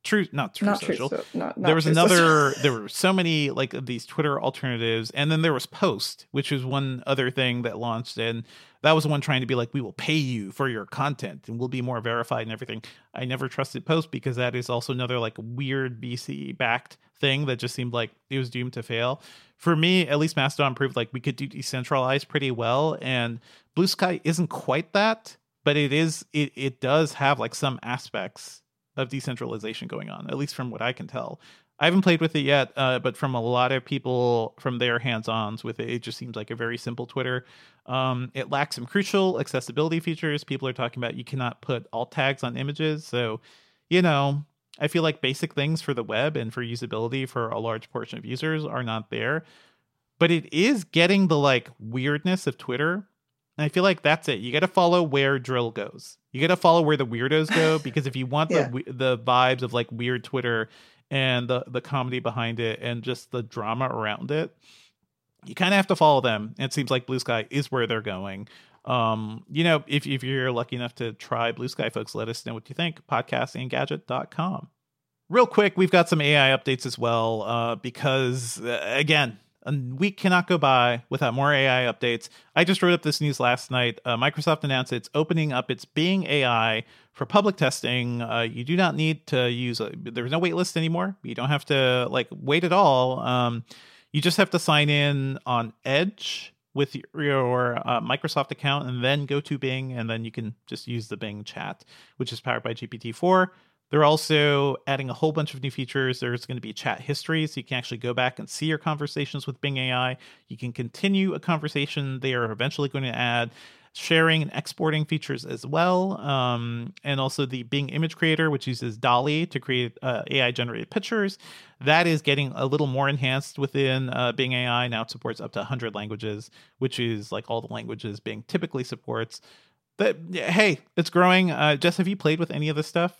True, not True not Social. True, so, not, not there was True another. Social. There were so many like these Twitter alternatives, and then there was Post, which was one other thing that launched, and that was the one trying to be like, we will pay you for your content, and we'll be more verified and everything. I never trusted Post because that is also another like weird V C backed thing that just seemed like it was doomed to fail. For me, at least Mastodon proved like we could do decentralized pretty well, and Blue Sky isn't quite that, but it is. It it does have like some aspects of decentralization going on, at least from what I can tell. I haven't played with it yet, uh, but from a lot of people from their hands-ons with it, it just seems like a very simple Twitter. Um, it lacks some crucial accessibility features. People are talking about you cannot put alt tags on images. So, you know, I feel like basic things for the web and for usability for a large portion of users are not there. But it is getting the like weirdness of Twitter. And I feel like that's it. You got to follow where drill goes. You got to follow where the weirdos go, because if you want yeah. the the vibes of like weird Twitter and the the comedy behind it and just the drama around it, you kind of have to follow them. And it seems like Blue Sky is where they're going. Um, you know, if if you're lucky enough to try Blue Sky, folks, let us know what you think. podcast and gadget dot com. Real quick, we've got some A I updates as well, uh, because uh, again, a week cannot go by without more A I updates. I just wrote up this news last night. Uh, Microsoft announced it's opening up its Bing A I for public testing. Uh, you do not need to use, a, there's no wait list anymore. You don't have to like wait at all. Um, you just have to sign in on Edge with your, your uh, Microsoft account and then go to Bing, and then you can just use the Bing chat, which is powered by G P T four. They're also adding a whole bunch of new features. There's going to be chat history, so you can actually go back and see your conversations with Bing A I. You can continue a conversation. They are eventually going to add sharing and exporting features as well. Um, and also the Bing Image Creator, which uses DALL-E to create uh, A I-generated pictures. That is getting a little more enhanced within uh, Bing A I. Now it supports up to one hundred languages, which is like all the languages Bing typically supports. But hey, it's growing. Uh, Jess, have you played with any of this stuff?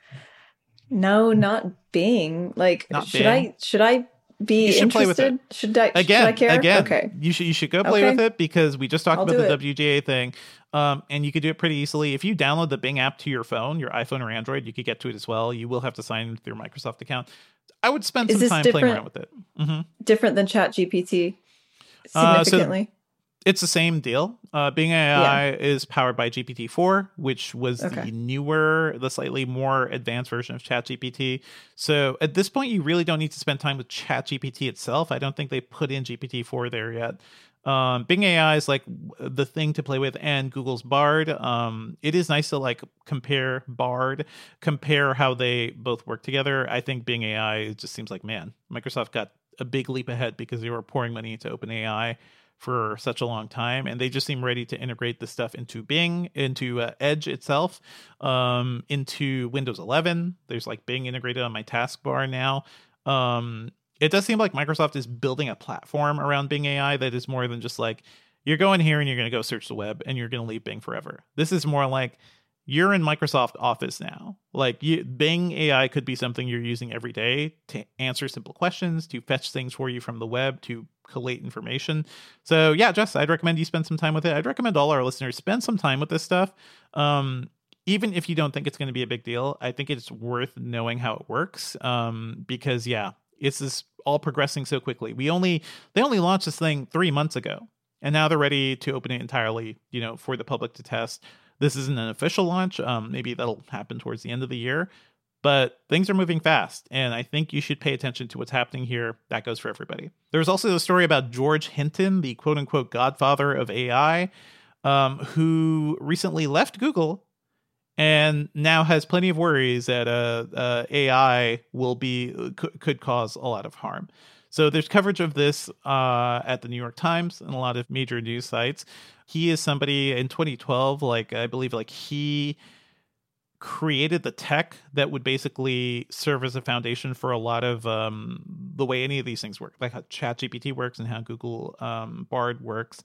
No, not Bing. Like, Not should Bing. I should I be You should interested? play with it. Should I Again, should I care? again, Okay. you should you should go play Okay. with it, because we just talked I'll about do the it. W G A thing, um, and you could do it pretty easily. If you download the Bing app to your phone, your iPhone or Android, you could get to it as well. You will have to sign in with your Microsoft account. I would spend Is some this time playing different- around with it. hmm Different than ChatGPT Uh, so- significantly. It's the same deal. Uh, Bing A I is powered by G P T four, which was Okay. the newer, the slightly more advanced version of ChatGPT. So at this point, you really don't need to spend time with ChatGPT itself. I don't think they put in G P T four there yet. Um, Bing A I is like the thing to play with, and Google's Bard. Um, it is nice to like compare Bard, compare how they both work together. I think Bing A I, it just seems like, man, Microsoft got a big leap ahead because they were pouring money into OpenAI for such a long time, and they just seem ready to integrate this stuff into Bing, into uh, Edge itself, um, into Windows eleven. There's like Bing integrated on my taskbar now. Um, it does seem like Microsoft is building a platform around Bing A I that is more than just like, you're going here and you're going to go search the web and you're going to leave Bing forever. This is more like, you're in Microsoft Office now. Like you, Bing A I could be something you're using every day to answer simple questions, to fetch things for you from the web, to collate information. So yeah, Jess, I'd recommend you spend some time with it. I'd recommend all our listeners spend some time with this stuff. Um, even if you don't think it's going to be a big deal, I think it's worth knowing how it works. Um, because yeah, it's this all progressing so quickly. We only, they only launched this thing three months ago, and now they're ready to open it entirely, you know, for the public to test. This isn't an official launch. Um, maybe that'll happen towards the end of the year, but things are moving fast, and I think you should pay attention to what's happening here. That goes for everybody. There's also a story about George Hinton, the quote-unquote godfather of A I, um, who recently left Google and now has plenty of worries that uh, uh, A I will be could, could cause a lot of harm. So there's coverage of this uh, at the New York Times and a lot of major news sites. He is somebody in twenty twelve, like I believe, like he created the tech that would basically serve as a foundation for a lot of um, the way any of these things work, like how ChatGPT works and how Google um, Bard works.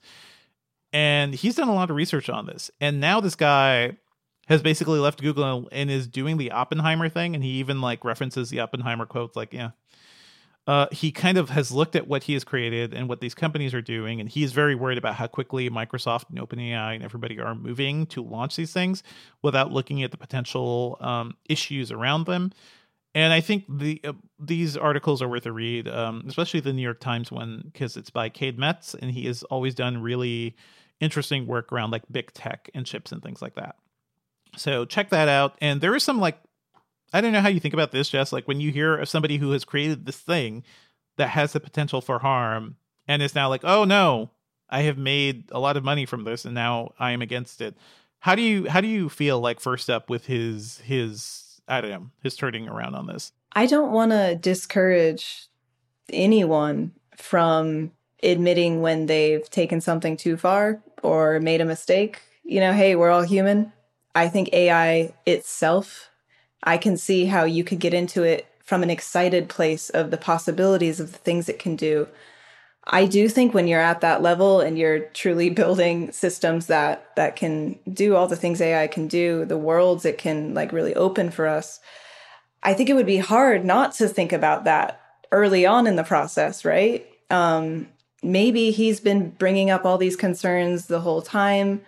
And he's done a lot of research on this. And now this guy has basically left Google and is doing the Oppenheimer thing. And he even like references the Oppenheimer quotes, like, yeah. Uh, he kind of has looked at what he has created and what these companies are doing, and he's very worried about how quickly Microsoft and OpenAI and everybody are moving to launch these things without looking at the potential um, issues around them. And I think the uh, these articles are worth a read, um, especially the New York Times one, because it's by Cade Metz, and he has always done really interesting work around like big tech and chips and things like that. So check that out. And there is some like, I don't know how you think about this, Jess, like when you hear of somebody who has created this thing that has the potential for harm and is now like, oh no, I have made a lot of money from this and now I am against it. How do you how do you feel like first up with his his I don't know, his turning around on this? I don't want to discourage anyone from admitting when they've taken something too far or made a mistake. You know, hey, we're all human. I think A I itself, I can see how you could get into it from an excited place of the possibilities of the things it can do. I do think when you're at that level and you're truly building systems that that can do all the things A I can do, the worlds it can like really open for us, I think it would be hard not to think about that early on in the process, right? Um, maybe he's been bringing up all these concerns the whole time.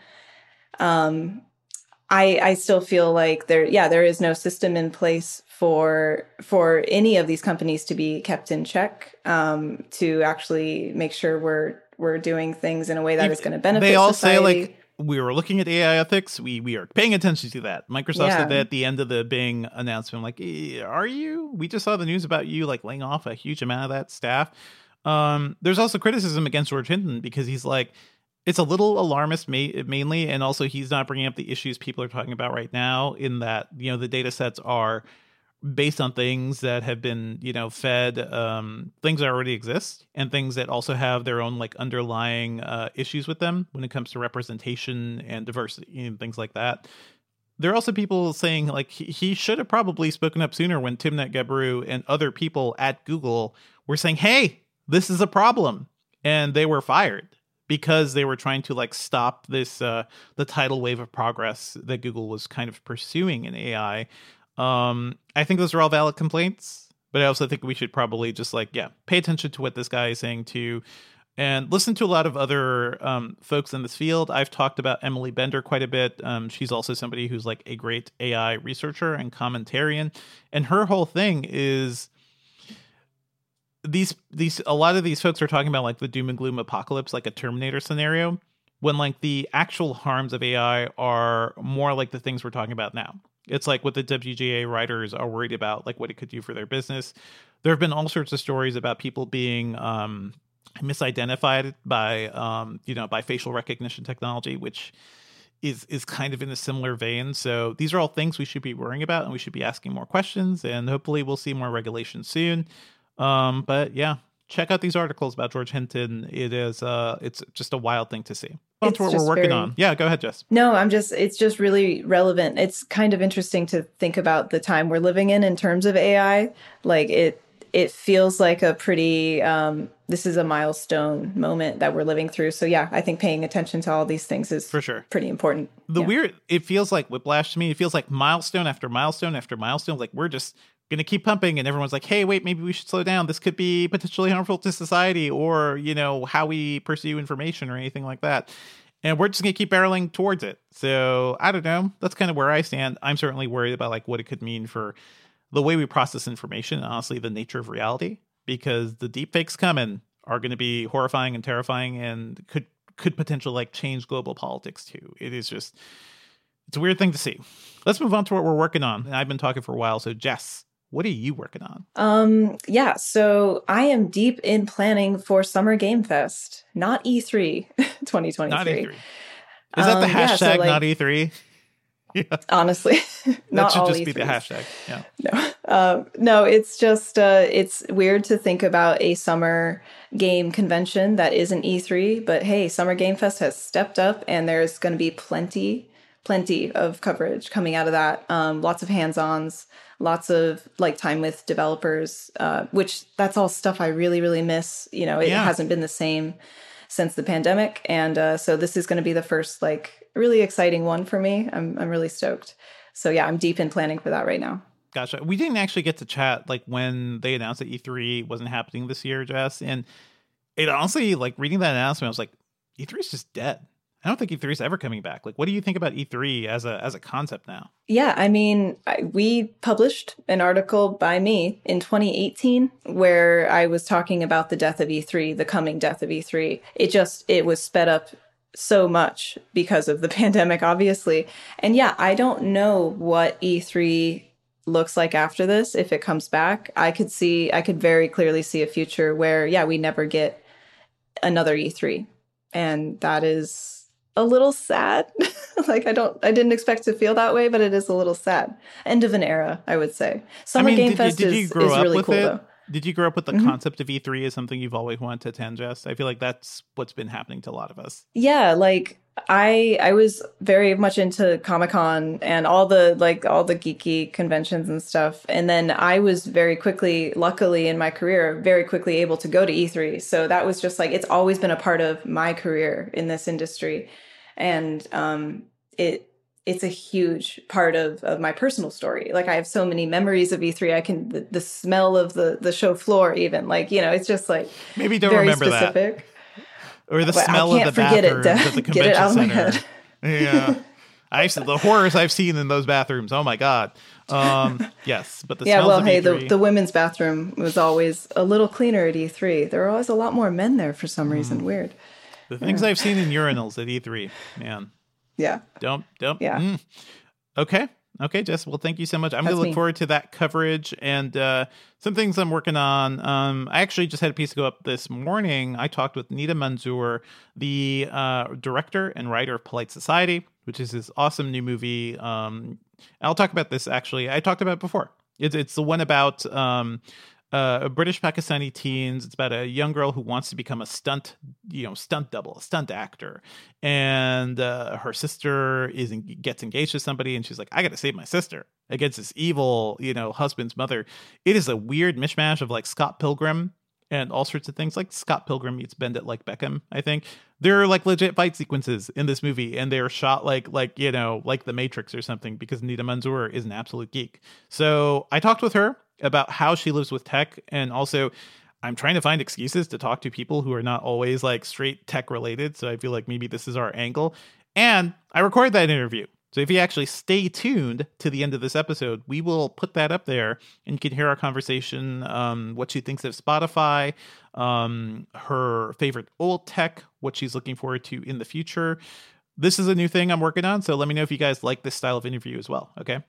Um, I I still feel like there, yeah, there is no system in place for for any of these companies to be kept in check, um, to actually make sure we're we're doing things in a way that is going to benefit They all society. say like, we were looking at A I ethics. We we are paying attention to that. Microsoft Yeah. said that at the end of the Bing announcement. Like, eh, are you? We just saw the news about you like laying off a huge amount of that staff. Um, there's also criticism against George Hinton because he's like, it's a little alarmist ma- mainly, and also he's not bringing up the issues people are talking about right now. In that, you know, the data sets are based on things that have been, you know, fed, um, things that already exist and things that also have their own like underlying uh, issues with them when it comes to representation and diversity and things like that. There are also people saying like he, he should have probably spoken up sooner when Timnit Gebru and other people at Google were saying, hey, this is a problem. And they were fired because they were trying to like stop this, uh, the tidal wave of progress that Google was kind of pursuing in A I. Um, I think those are all valid complaints, but I also think we should probably just like, yeah, pay attention to what this guy is saying too, and listen to a lot of other um, folks in this field. I've talked about Emily Bender quite a bit. Um, she's also somebody who's like a great A I researcher and commentarian, and her whole thing is these these a lot of these folks are talking about like the doom and gloom apocalypse, like a Terminator scenario, when like the actual harms of A I are more like the things we're talking about now. It's like what the W G A writers are worried about, like what it could do for their business. There have been all sorts of stories about people being um, misidentified by, um, you know, by facial recognition technology, which is is kind of in a similar vein. So these are all things we should be worrying about, and we should be asking more questions. And hopefully, we'll see more regulation soon. Um, but yeah, check out these articles about George Hinton. It is, uh, it's just a wild thing to see. That's It's what we're just working very- on. Yeah, go ahead, Jess. No, I'm just, it's just really relevant. It's kind of interesting to think about the time we're living in in terms of A I. Like it, it feels like a pretty, um, this is a milestone moment that we're living through. So yeah, I think paying attention to all these things is For sure. pretty important. The Yeah. weird, it feels like whiplash to me. It feels like milestone after milestone after milestone. Like we're just going to keep pumping, and everyone's like, hey, wait, maybe we should slow down. This could be potentially harmful to society or, you know, how we pursue information or anything like that. And we're just going to keep barreling towards it. So I don't know. That's kind of where I stand. I'm certainly worried about like what it could mean for the way we process information, and honestly, the nature of reality, because the deepfakes coming are going to be horrifying and terrifying and could could potentially like change global politics too. It is just, it's a weird thing to see. Let's move on to what we're working on. And I've been talking for a while. So Jess, what are you working on? Um, yeah, so I am deep in planning for Summer Game Fest, not E three twenty twenty-three. Not E three. Is that the Um, yeah, hashtag, so, like- not E three? Yeah, Honestly, that not should all just be the E threes. hashtag. Yeah. No, um, no, it's just, uh, it's weird to think about a summer game convention that isn't E three, but hey, Summer Game Fest has stepped up and there's going to be plenty, plenty of coverage coming out of that. Um, lots of hands-ons, lots of like time with developers, uh, which that's all stuff I really, really miss. You know, it Yeah. hasn't been the same since the pandemic. And uh, so this is going to be the first like really exciting one for me. I'm I'm really stoked. So yeah, I'm deep in planning for that right now. Gotcha. We didn't actually get to chat like when they announced that E three wasn't happening this year, Jess. And it honestly, like reading that announcement, I was like, E three is just dead. I don't think E three is ever coming back. Like, what do you think about E three as a as a concept now? Yeah, I mean, I, we published an article by me in twenty eighteen where I was talking about the death of E three, the coming death of E three. It just, it was sped up so much because of the pandemic, obviously. And yeah, I don't know what E three looks like after this. If it comes back, I could see, I could very clearly see a future where, yeah, we never get another E three. And that is a little sad. Like, I don't, I didn't expect to feel that way, but it is a little sad. End of an era, I would say. Summer I mean, Game did, Fest you, did you is, grow is up really with cool, it? though. Did you grow up with the Mhm. concept of E three as something you've always wanted to attend, Jess? I feel like that's what's been happening to a lot of us. Yeah, like I I was very much into Comic-Con and all the like all the geeky conventions and stuff. And then I was very quickly, luckily in my career, very quickly able to go to E three. So that was just like, it's always been a part of my career in this industry. And um it it's a huge part of, of my personal story. Like, I have so many memories of E three. I can, the, the smell of the, the show floor, even, like, you know, it's just like Maybe you don't very remember specific. that. Or the But smell I of can't the forget it. bathrooms at the Get convention it out of my center. head. Yeah. I've seen the horrors I've seen in those bathrooms. Oh my God. Um, yes, but the Yeah, smells well, of hey, E three. the, the women's bathroom was always a little cleaner at E three. There were always a lot more men there for some reason. Weird. the things I've seen in urinals at E three, man. Yeah. Don't, don't. Yeah. Mm. Okay. Okay, Jess. Well, thank you so much. I'm going That's to look me. forward to that coverage and uh, some things I'm working on. Um, I actually just had a piece go up this morning. I talked with Nida Manzoor, the uh, director and writer of Polite Society, which is his awesome new movie. Um, I'll talk about this, actually. I talked about it before. It's, it's the one about um, uh, British Pakistani teens. It's about a young girl who wants to become a stunt, you know, stunt double, a stunt actor. And uh, her sister is en- gets engaged to somebody, and she's like, I got to save my sister against this evil, you know, husband's mother. It is a weird mishmash of like Scott Pilgrim and all sorts of things. Like Scott Pilgrim meets Bend It Like Beckham, I think. There are like legit fight sequences in this movie, and they are shot like, like you know, like The Matrix or something, because Nida Manzoor is an absolute geek. So I talked with her about how she lives with tech, and also I'm trying to find excuses to talk to people who are not always like straight tech related. So I feel like maybe this is our angle. And I recorded that interview. So if you actually stay tuned to the end of this episode, we will put that up there and you can hear our conversation, um, what she thinks of Spotify, um, her favorite old tech, what she's looking forward to in the future. This is a new thing I'm working on. So let me know if you guys like this style of interview as well. Okay.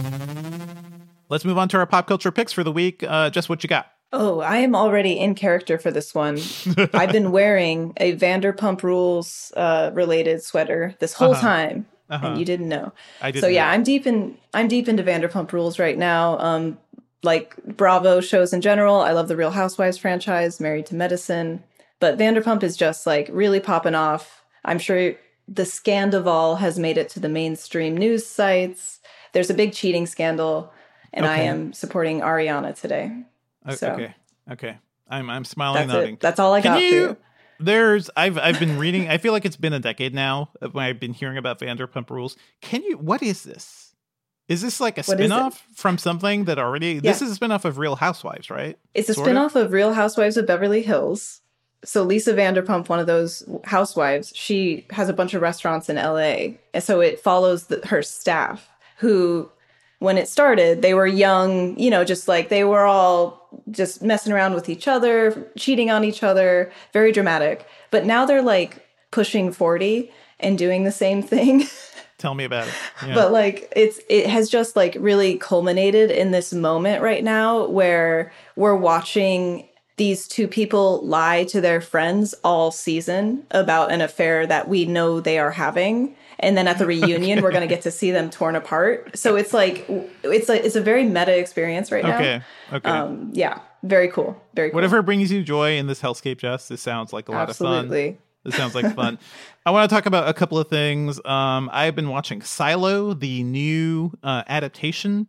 Let's move on to our pop culture picks for the week. Uh, just what you got? Oh, I am already in character for this one. I've been wearing a Vanderpump Rules uh, related sweater this whole Uh-huh. time, Uh-huh. and you didn't know. I didn't So yeah, know. I'm deep in I'm deep into Vanderpump Rules right now. Um, like Bravo shows in general. I love the Real Housewives franchise, Married to Medicine, but Vanderpump is just like really popping off. I'm sure the Scandival has made it to the mainstream news sites. There's a big cheating scandal, and I Okay. am supporting Ariana today. O- So Okay. Okay. I'm I'm smiling, that's nodding. it. That's all I Can got you, for you. There's I've I've been reading. I feel like it's been a decade now when I've been hearing about Vanderpump Rules. Can you? What is this? Is this like a What is it? spinoff from something that already? This is a spinoff of Real Housewives, right? It's a Sort of? spinoff of Real Housewives of Beverly Hills. So Lisa Vanderpump, one of those housewives, she has a bunch of restaurants in L A. And so it follows the, her staff who, when it started, they were young, you know, just like they were all just messing around with each other, cheating on each other, very dramatic. But now they're like pushing forty and doing the same thing. Tell me about it. Yeah. But like it's it has just like really culminated in this moment right now where we're watching these two people lie to their friends all season about an affair that we know they are having. And then at the reunion, Okay. we're going to get to see them torn apart. So it's like, it's like, it's a very meta experience right now. Okay. Okay. Um, yeah. Very cool. Very cool. Whatever brings you joy in this hellscape, Jess. This sounds like a lot of fun. Absolutely. This sounds like fun. I want to talk about a couple of things. Um, I've been watching Silo, the new uh, adaptation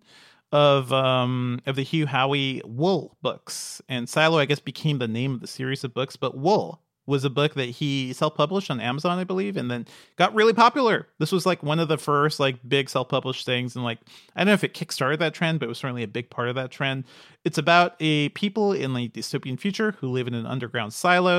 of um, of the Hugh Howey Wool books. And Silo, I guess, became the name of the series of books, but Wool was a book that he self-published on Amazon, I believe, and then got really popular. This was like one of the first like big self-published things, and like I don't know if it kickstarted that trend, but it was certainly a big part of that trend. It's about a people in like dystopian future who live in an underground silo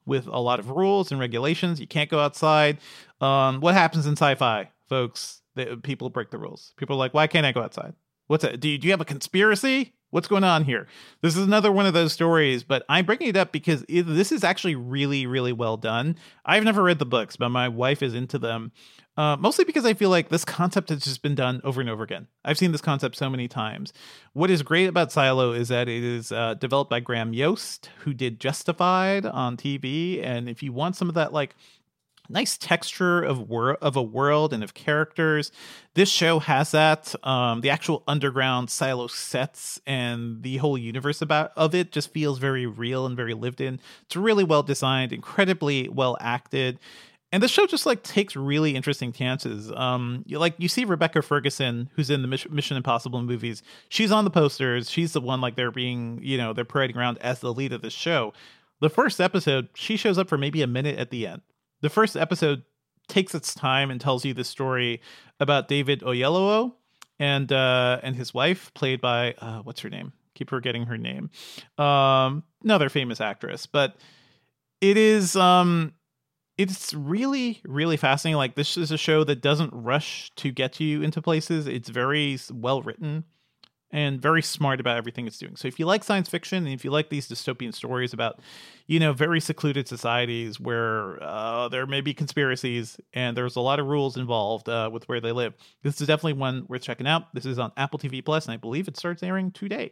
with a lot of rules and regulations. You can't go outside. Um, what happens in sci-fi, folks? They, people break the rules. People are like, why can't I go outside? What's that? Do you, do you have a conspiracy? What's going on here? This is another one of those stories, but I'm bringing it up because it, this is actually really, really well done. I've never read the books, but my wife is into them, uh, mostly because I feel like this concept has just been done over and over again. I've seen this concept so many times. What is great about Silo is that it is uh, developed by Graham Yost, who did Justified on T V. And if you want some of that, like, nice texture of wor- of a world and of characters, this show has that. Um, the actual underground Silo sets and the whole universe about of it just feels very real and very lived in. It's really well designed, incredibly well acted. And the show just like takes really interesting chances. Um, you, like you see Rebecca Ferguson, who's in the Mission Impossible movies. She's on the posters. She's the one like they're being, you know, they're parading around as the lead of the show. The first episode, she shows up for maybe a minute at the end. The first episode takes its time and tells you the story about David Oyelowo and uh, and his wife, played by uh, what's her name? Keep forgetting her name. Um, another famous actress, but it is um, it's really really fascinating. Like, this is a show that doesn't rush to get you into places. It's very well written and very smart about everything it's doing. So if you like science fiction and if you like these dystopian stories about, you know, very secluded societies where uh, there may be conspiracies and there's a lot of rules involved uh, with where they live, this is definitely one worth checking out. This is on Apple T V Plus, and I believe it starts airing today.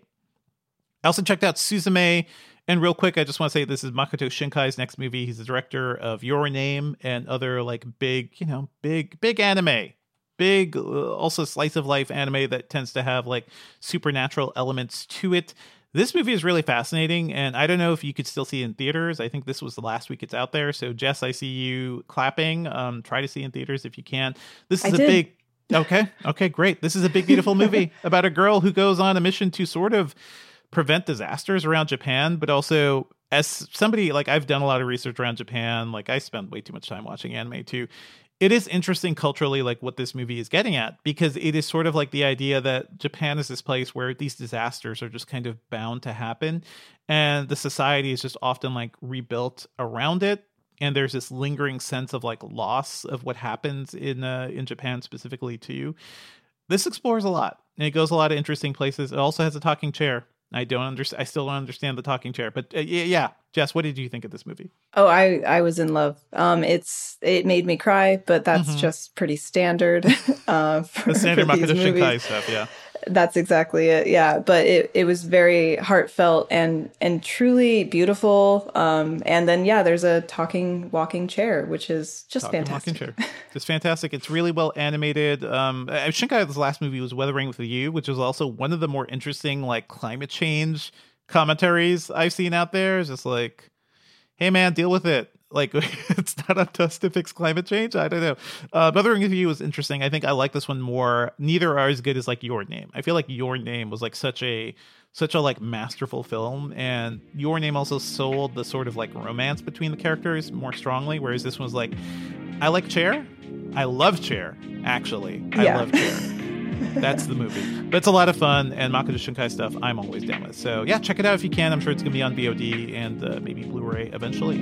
I also checked out Suzume. And real quick, I just want to say this is Makoto Shinkai's next movie. He's the director of Your Name and other like big, you know, big, big anime. Big, uh, also slice of life anime that tends to have like supernatural elements to it. This movie is really fascinating, and I don't know if you could still see it in theaters. I think this was the last week it's out there. So Jess, I see you clapping. Um, try to see it in theaters if you can. This is I a did. big. Okay. Okay, great. This is a big, beautiful movie about a girl who goes on a mission to sort of prevent disasters around Japan, but also as somebody like I've done a lot of research around Japan. Like I spend way too much time watching anime too. It is interesting culturally, like what this movie is getting at, because it is sort of like the idea that Japan is this place where these disasters are just kind of bound to happen. And the society is just often like rebuilt around it. And there's this lingering sense of like loss of what happens in uh, in Japan specifically too. This explores a lot, and it goes a lot of interesting places. It also has a talking chair. I don't understand. I still don't understand the talking chair, but uh, yeah, Jess, what did you think of this movie? Oh, I, I was in love. Um, it's it made me cry, but that's Mm-hmm. just pretty standard. Uh, for, The standard for these Makoto movies. Shinkai stuff, yeah. That's exactly it. Yeah, but it, it was very heartfelt and and truly beautiful. Um, and then yeah, there's a talking walking chair, which is just Talking fantastic. Walking Chair. It's fantastic. It's really well animated. Um, uh, Shinkai's last movie was Weathering with You, which was also one of the more interesting like climate change commentaries I've seen out there. It's just like, hey man, deal with it. Like, it's not up to us to fix climate change. I don't know. Uh, Weathering with You was interesting. I think I like this one more. Neither are as good as like Your Name. I feel like Your Name was like such a such a like masterful film, and Your Name also sold the sort of like romance between the characters more strongly, whereas this one was like, I like Chair. I love Chair, actually. I Yeah. love Chair. That's the movie. But it's a lot of fun, and Makoto Shinkai stuff I'm always down with. So yeah, check it out if you can. I'm sure it's going to be on V O D and uh, maybe Blu-ray eventually.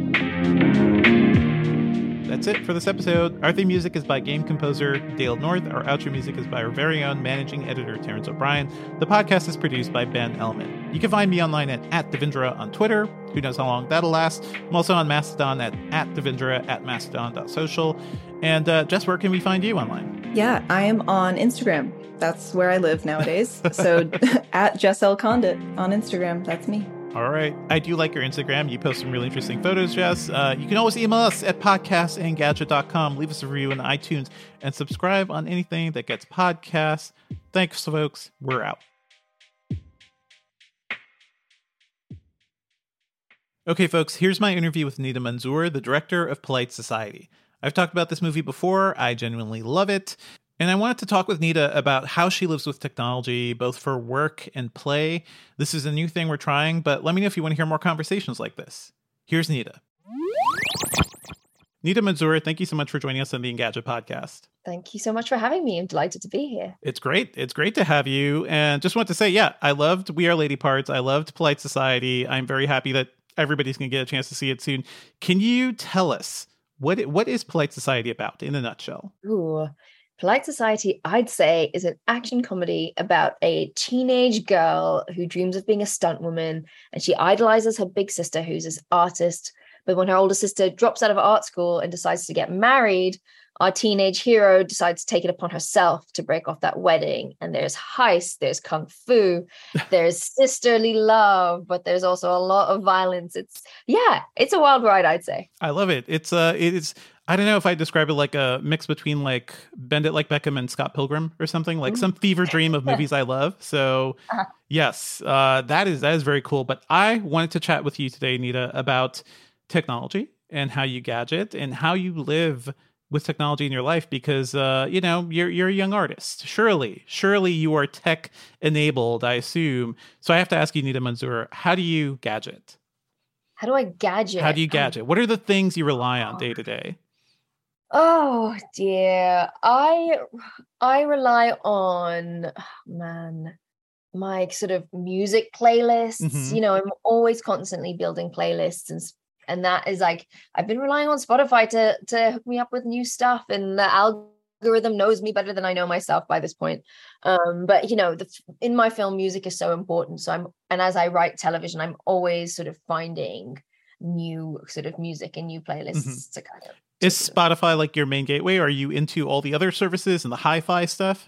That's it for this episode. Our theme music is by game composer Dale North. Our outro music is by our very own managing editor Terrence O'Brien. The podcast is produced by Ben Ellman. You can find me online at, at Devindra on Twitter. Who knows how long that'll last. I'm also on Mastodon at, at Devindra at mastodon dot social. And uh, Jess, where can we find you online? Yeah, I am on Instagram. That's where I live nowadays. So at Jess L. Condit on Instagram. That's me. All right. I do like your Instagram. You post some really interesting photos, Jess. Uh, you can always email us at podcast and gadget dot com. Leave us a review on iTunes and subscribe on anything that gets podcasts. Thanks, folks. We're out. Okay, folks, here's my interview with Nida Manzoor, the director of Polite Society. I've talked about this movie before. I genuinely love it. And I wanted to talk with Nida about how she lives with technology, both for work and play. This is a new thing we're trying, but let me know if you want to hear more conversations like this. Here's Nida. Nida Manzoor, thank you so much for joining us on the Engadget podcast. Thank you so much for having me. I'm delighted to be here. It's great. It's great to have you. And just want to say, yeah, I loved We Are Lady Parts. I loved Polite Society. I'm very happy that everybody's going to get a chance to see it soon. Can you tell us what what is Polite Society about in a nutshell? Ooh. Polite Society, I'd say, is an action comedy about a teenage girl who dreams of being a stunt woman, and she idolizes her big sister, who's this artist. But when her older sister drops out of art school and decides to get married, our teenage hero decides to take it upon herself to break off that wedding. And there's heist, there's kung fu, there's sisterly love, but there's also a lot of violence. It's yeah, it's a wild ride, I'd say. I love it. It's uh, it's. I don't know if I describe it like a mix between like Bend It Like Beckham and Scott Pilgrim or something, like some fever dream of movies I love. So uh-huh. yes, uh, that is that is very cool. But I wanted to chat with you today, Nita, about technology and how you gadget and how you live with technology in your life, because uh, you know, you're you're a young artist. Surely, surely you are tech enabled, I assume. So I have to ask you, Nita Manzoor, how do you gadget? How do I gadget? How do you gadget? Um, what are the things you rely on day to day? Oh dear. I I rely on, oh, man, my sort of music playlists. Mm-hmm. You know, I'm always constantly building playlists, and and that is like, I've been relying on Spotify to to hook me up with new stuff, and the algorithm knows me better than I know myself by this point. Um, but you know, the, in my film, music is so important. So I'm, and as I write television, I'm always sort of finding new sort of music and new playlists mm-hmm. to kind of. Is Spotify like your main gateway? Or are you into all the other services and the hi-fi stuff?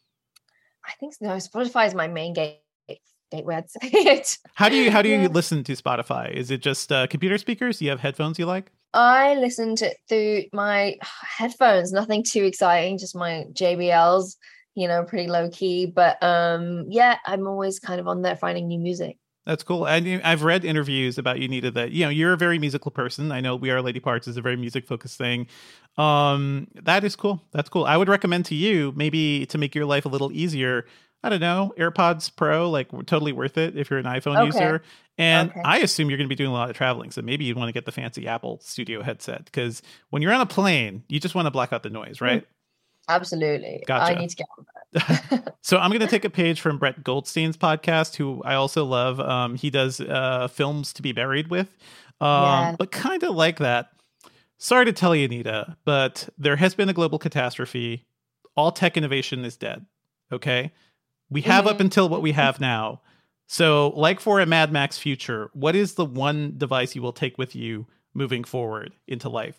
I think no. Spotify is my main gate gateway. I'd say it. How do you how do you yeah. listen to Spotify? Is it just uh, computer speakers? Do you have headphones you like? I listen to it through my headphones. Nothing too exciting. Just my J B Ls. You know, pretty low key. But um, yeah, I'm always kind of on there finding new music. That's cool. And I've read interviews about you, Nita, that, you know, you're a very musical person. I know We Are Lady Parts is a very music focused thing. Um, that is cool. That's cool. I would recommend to you, maybe to make your life a little easier, I don't know, AirPods Pro, like totally worth it if you're an iPhone okay. user. And okay. I assume you're going to be doing a lot of traveling. So maybe you'd want to get the fancy Apple Studio headset, because when you're on a plane, you just want to block out the noise, right? Absolutely. Gotcha. I need to get on that. So I'm going to take a page from Brett Goldstein's podcast, who I also love. Um, he does uh, Films to be Buried with, um, yeah. but kind of like that. Sorry to tell you, Nita, but there has been a global catastrophe. All tech innovation is dead. Okay. We have mm-hmm. up until what we have now. So like for a Mad Max future, what is the one device you will take with you moving forward into life?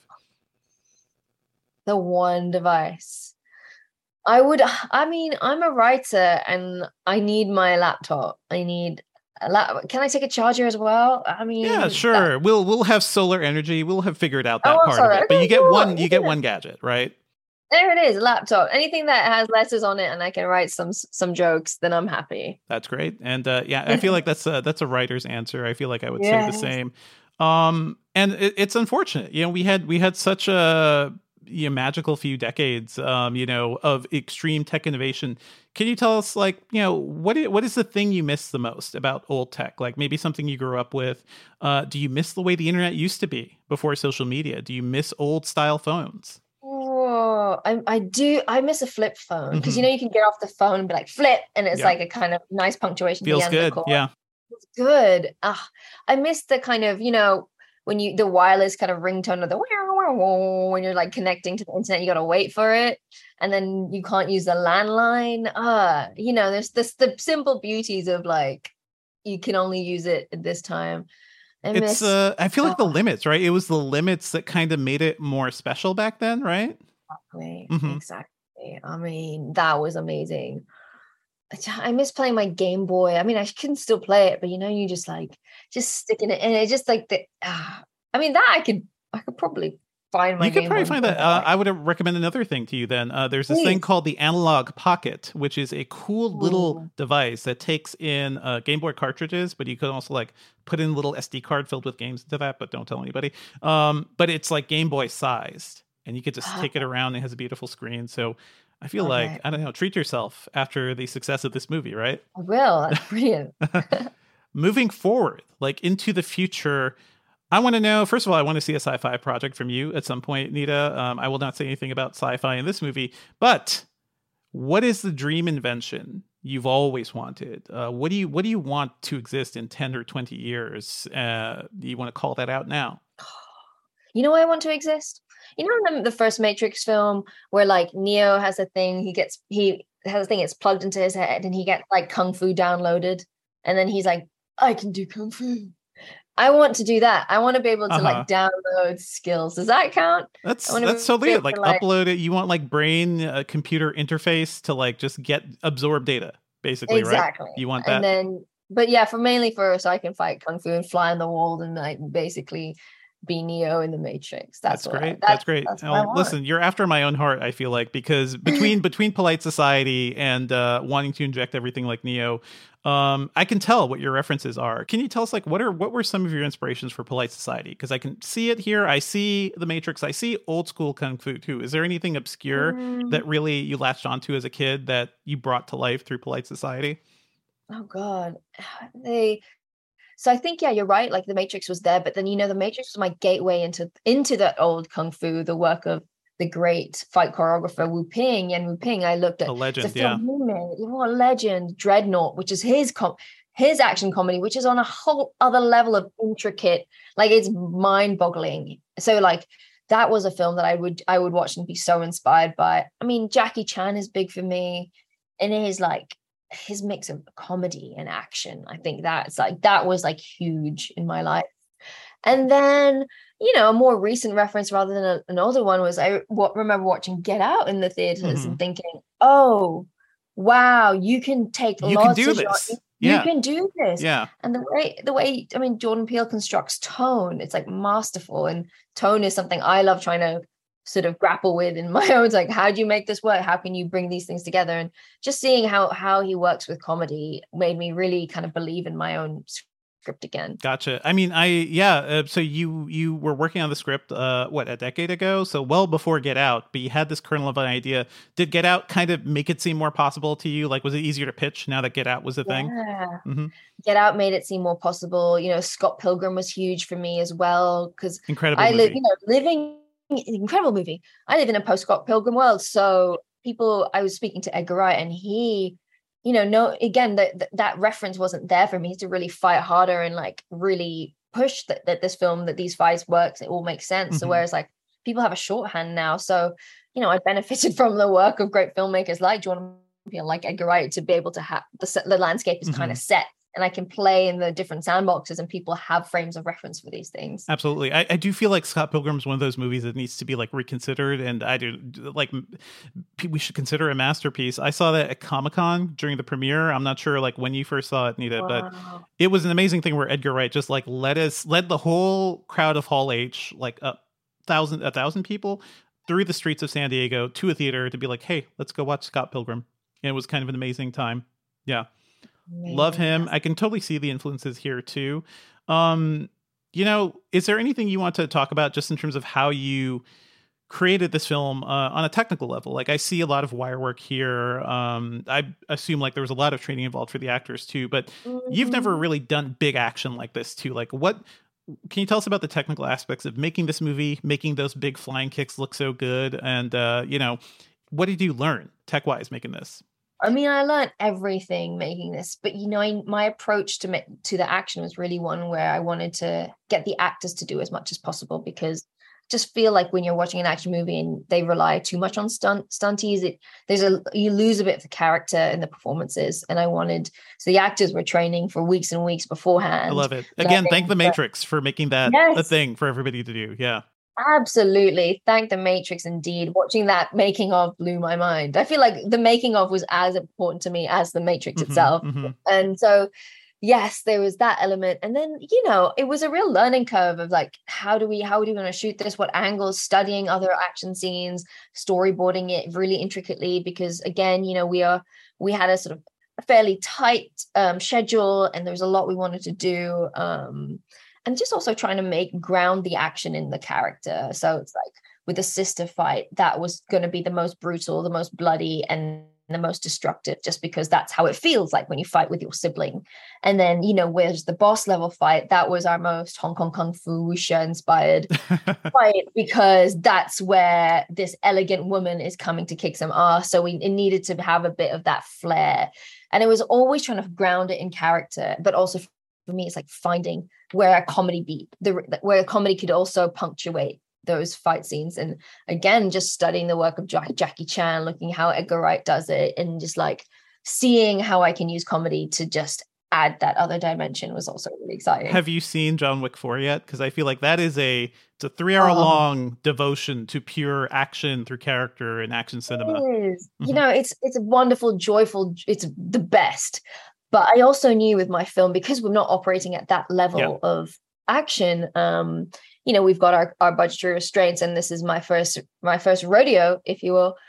The one device. I would, I mean, I'm a writer and I need my laptop. I need a lap. Can I take a charger as well? I mean, yeah, sure. That... We'll, we'll have solar energy. We'll have figured out that oh, part sorry. of it, Okay, but you get cool. one, you yeah. get one gadget, right? There it is, a laptop. Anything that has letters on it and I can write some some jokes, then I'm happy. That's great. And uh, yeah, I feel like that's a, that's a writer's answer. I feel like I would yes. say the same. Um, and it, it's unfortunate. You know, we had we had such a you know, magical few decades, um, you know, of extreme tech innovation. Can you tell us, like, you know, what is, what is the thing you miss the most about old tech? Like maybe something you grew up with. Uh, do you miss the way the internet used to be before social media? Do you miss old style phones? Oh, I, I do. I miss a flip phone because, mm-hmm. you know, you can get off the phone and be like flip, and it's yeah. like a kind of nice punctuation. Feels at the end good. Of the yeah. It's good. Uh, I miss the kind of, you know, when you, the wireless kind of ringtone of the, when you're like connecting to the internet, you got to wait for it. And then you can't use the landline. Uh, you know, there's this, the simple beauties of like, you can only use it at this time. I it's miss, uh I feel like oh. the limits, right? It was the limits that kind of made it more special back then, right? Exactly. Mm-hmm. Exactly. I mean, that was amazing. I miss playing my Game Boy. I mean, I can still play it, but you know, you just like just sticking it in. It's just like the. Uh, I mean, that I could, I could probably find my. You could Game probably Boy find that. Uh, I would recommend another thing to you. Then uh, there's this Please. thing called the Analog Pocket, which is a cool little Ooh. device that takes in uh, Game Boy cartridges, but you could also like put in a little S D card filled with games into that. But don't tell anybody. Um, but it's like Game Boy sized, and you could just take it around. It has a beautiful screen. So. I feel okay. like, I don't know, treat yourself after the success of this movie, right? I will. That's brilliant. Moving forward, like into the future, I want to know, first of all, I want to see a sci-fi project from you at some point, Nita. Um, I will not say anything about sci-fi in this movie, but what is the dream invention you've always wanted? Uh, what do you what do you want to exist in ten or twenty years? Uh, do you want to call that out now? You know why I want to exist? You know, in the, the first Matrix film where like Neo has a thing, he gets he has a thing, it's plugged into his head, and he gets like kung fu downloaded, and then he's like, I can do kung fu. I want to do that. I want to be able to uh-huh. like download skills. Does that count? That's that's so weird. Like, like upload it. You want like brain uh, computer interface to like just get absorb data, basically, exactly. Right? You want that, and then, but yeah, for mainly for so I can fight kung fu and fly on the wall and like basically be Neo in the Matrix. That's, that's great. I, that's, that's great. That's oh, listen, you're after my own heart, I feel like, because between between polite society and uh, wanting to inject everything like Neo, um, I can tell what your references are. Can you tell us like what are what were some of your inspirations for polite society? Because I can see it here. I see the Matrix. I see old school kung fu too. Is there anything obscure mm. that really you latched onto as a kid that you brought to life through polite society? Oh God, they. So I think, yeah, you're right. Like the Matrix was there, but then, you know, the Matrix was my gateway into into that old kung fu, the work of the great fight choreographer Wu Ping. Yan Wu Ping, I looked at a legend, the film yeah. he made, you know, a legend, Dreadnought, which is his com- his action comedy, which is on a whole other level of intricate, like it's mind-boggling. So like that was a film that I would I would watch and be so inspired by. I mean, Jackie Chan is big for me, and it is like his mix of comedy and action. I think that's like that was like huge in my life. And then, you know, a more recent reference rather than a, an older one was I w- remember watching Get Out in the theaters mm-hmm. and thinking, oh wow, you can take you lots can do of this your, yeah. you can do this yeah and the way the way I mean Jordan Peele constructs tone, it's like masterful, and tone is something I love trying to sort of grapple with in my own, like, how do you make this work? How can you bring these things together? And just seeing how how he works with comedy made me really kind of believe in my own script again. Gotcha. I mean, I yeah. Uh, so you you were working on the script, uh, what, a decade ago? So well before Get Out, but you had this kernel of an idea. Did Get Out kind of make it seem more possible to you? Like, was it easier to pitch now that Get Out was a thing? Yeah. Mm-hmm. Get Out made it seem more possible. You know, Scott Pilgrim was huge for me as well because incredible. I live, movie. you know, living. Incredible movie. I live in a post-Scott Pilgrim world, so people. I was speaking to Edgar Wright, and he, you know, no, again, that that reference wasn't there for me to really fight harder and like really push that that this film, that these fights works, it all makes sense. Mm-hmm. So whereas like people have a shorthand now, so you know, I benefited from the work of great filmmakers like Jordan Peele, like Edgar Wright, to be able to have the the landscape is mm-hmm. kind of set. And I can play in the different sandboxes and people have frames of reference for these things. Absolutely. I, I do feel like Scott Pilgrim is one of those movies that needs to be like reconsidered. And I do like, we should consider a masterpiece. I saw that at Comic-Con during the premiere. I'm not sure like when you first saw it, Nita, wow. but it was an amazing thing where Edgar Wright just like led us, led the whole crowd of Hall H, like a thousand, a thousand people through the streets of San Diego to a theater to be like, hey, let's go watch Scott Pilgrim. And it was kind of an amazing time. Yeah. Amazing. Love him. I can totally see the influences here too. Um, you know, is there anything you want to talk about just in terms of how you created this film uh, on a technical level? Like I see a lot of wire work here. Um, I assume like there was a lot of training involved for the actors too, but mm-hmm. you've never really done big action like this too. Like what, can you tell us about the technical aspects of making this movie, making those big flying kicks look so good? And, uh, you know, what did you learn tech wise making this? I mean, I learned everything making this, but you know, I, my approach to me, to the action was really one where I wanted to get the actors to do as much as possible, because I just feel like when you're watching an action movie and they rely too much on stunt stunties, it there's a you lose a bit of the character in the performances. And I wanted so the actors were training for weeks and weeks beforehand. I love it. Again, thank the Matrix for making that yes. a thing for everybody to do. Yeah. Absolutely. Thank the Matrix indeed. Watching that making of blew my mind. I feel like the making of was as important to me as the Matrix mm-hmm, itself. Mm-hmm. And so, yes, there was that element. And then, you know, it was a real learning curve of like, how do we, how do we want to shoot this? What angles, studying other action scenes, storyboarding it really intricately, because again, you know, we are, we had a sort of a fairly tight um, schedule and there was a lot we wanted to do. Um, And just also trying to make ground the action in the character. So it's like with the sister fight, that was going to be the most brutal, the most bloody, and the most destructive, just because that's how it feels like when you fight with your sibling. And then, you know, where's the boss level fight? That was our most Hong Kong Kung Fu wuxia inspired fight, because that's where this elegant woman is coming to kick some ass. So we it needed to have a bit of that flair. And it was always trying to ground it in character, but also for me, it's like finding where a comedy beat, the where a comedy could also punctuate those fight scenes. And again, just studying the work of Jack, Jackie Chan, looking how Edgar Wright does it, and just like seeing how I can use comedy to just add that other dimension was also really exciting. Have you seen John Wick four yet? Because I feel like that is a it's a three hour long oh. devotion to pure action through character and action cinema. It is. Mm-hmm. You know, it's it's a wonderful, joyful, it's the best. But I also knew with my film, because we're not operating at that level yeah. of action, um, you know, we've got our, our budgetary restraints, and this is my first my first rodeo, if you will.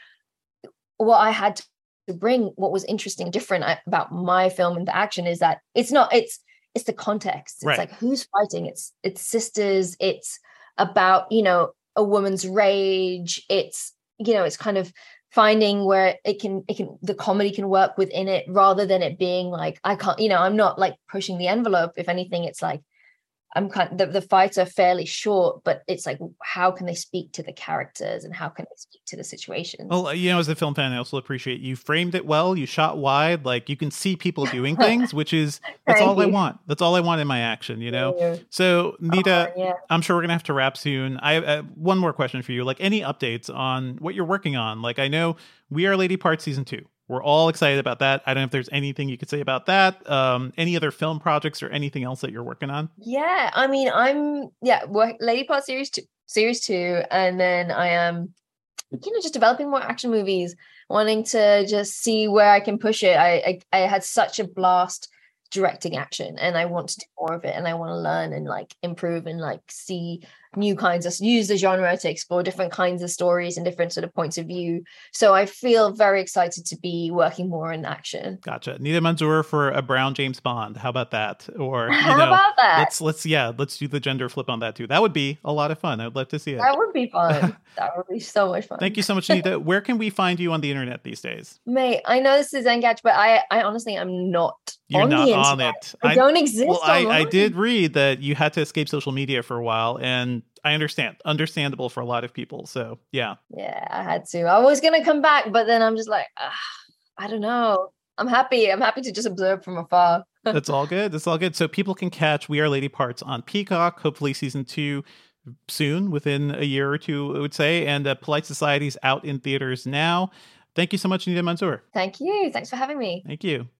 What I had to to bring, what was interesting, different about my film and the action is that it's not, it's, it's the context. It's right. like who's fighting. It's, it's sisters. It's about, you know, a woman's rage. It's, you know, it's kind of finding where it can, it can, the comedy can work within it, rather than it being like, I can't, you know, I'm not like pushing the envelope. If anything, it's like, I'm kind of, the, the fights are fairly short, but it's like, how can they speak to the characters and how can they speak to the situations? Well, you know, as a film fan, I also appreciate you framed it well. You shot wide, like you can see people doing things, which is, that's all you. I want. That's all I want in my action, you know? Yeah. So Nita, uh, yeah. I'm sure we're going to have to wrap soon. I have uh, one more question for you. Like, any updates on what you're working on? Like, I know We Are Lady Parts Season two. We're all excited about that. I don't know if there's anything you could say about that. Um, any other film projects or anything else that you're working on? Yeah, I mean, I'm yeah, work, Lady Part series two, series two, and then I am, you know, just developing more action movies, wanting to just see where I can push it. I I, I had such a blast directing action, and I want to do more of it, and I want to learn and like improve and like see new kinds of, use the genre to explore different kinds of stories and different sort of points of view. So I feel very excited to be working more in action. Gotcha. Nita Manzoor for a brown James Bond. How about that? Or you how know, about that? Let's let's yeah, let's do the gender flip on that too. That would be a lot of fun. I'd love to see it. That would be fun. That would be so much fun. Thank you so much, Nita. Where can we find you on the internet these days? Mate, I know this is Engadget, but I, I honestly am not You're on not the on internet. it. I, I don't exist. Well, I, I did read that you had to escape social media for a while, and I understand. Understandable for a lot of people. So, yeah. Yeah, I had to. I was going to come back, but then I'm just like, ah, I don't know. I'm happy. I'm happy to just observe from afar. That's all good. That's all good. So people can catch We Are Lady Parts on Peacock, hopefully season two soon, within a year or two, I would say. And uh, Polite Society's out in theaters now. Thank you so much, Nita Manzoor. Thank you. Thanks for having me. Thank you.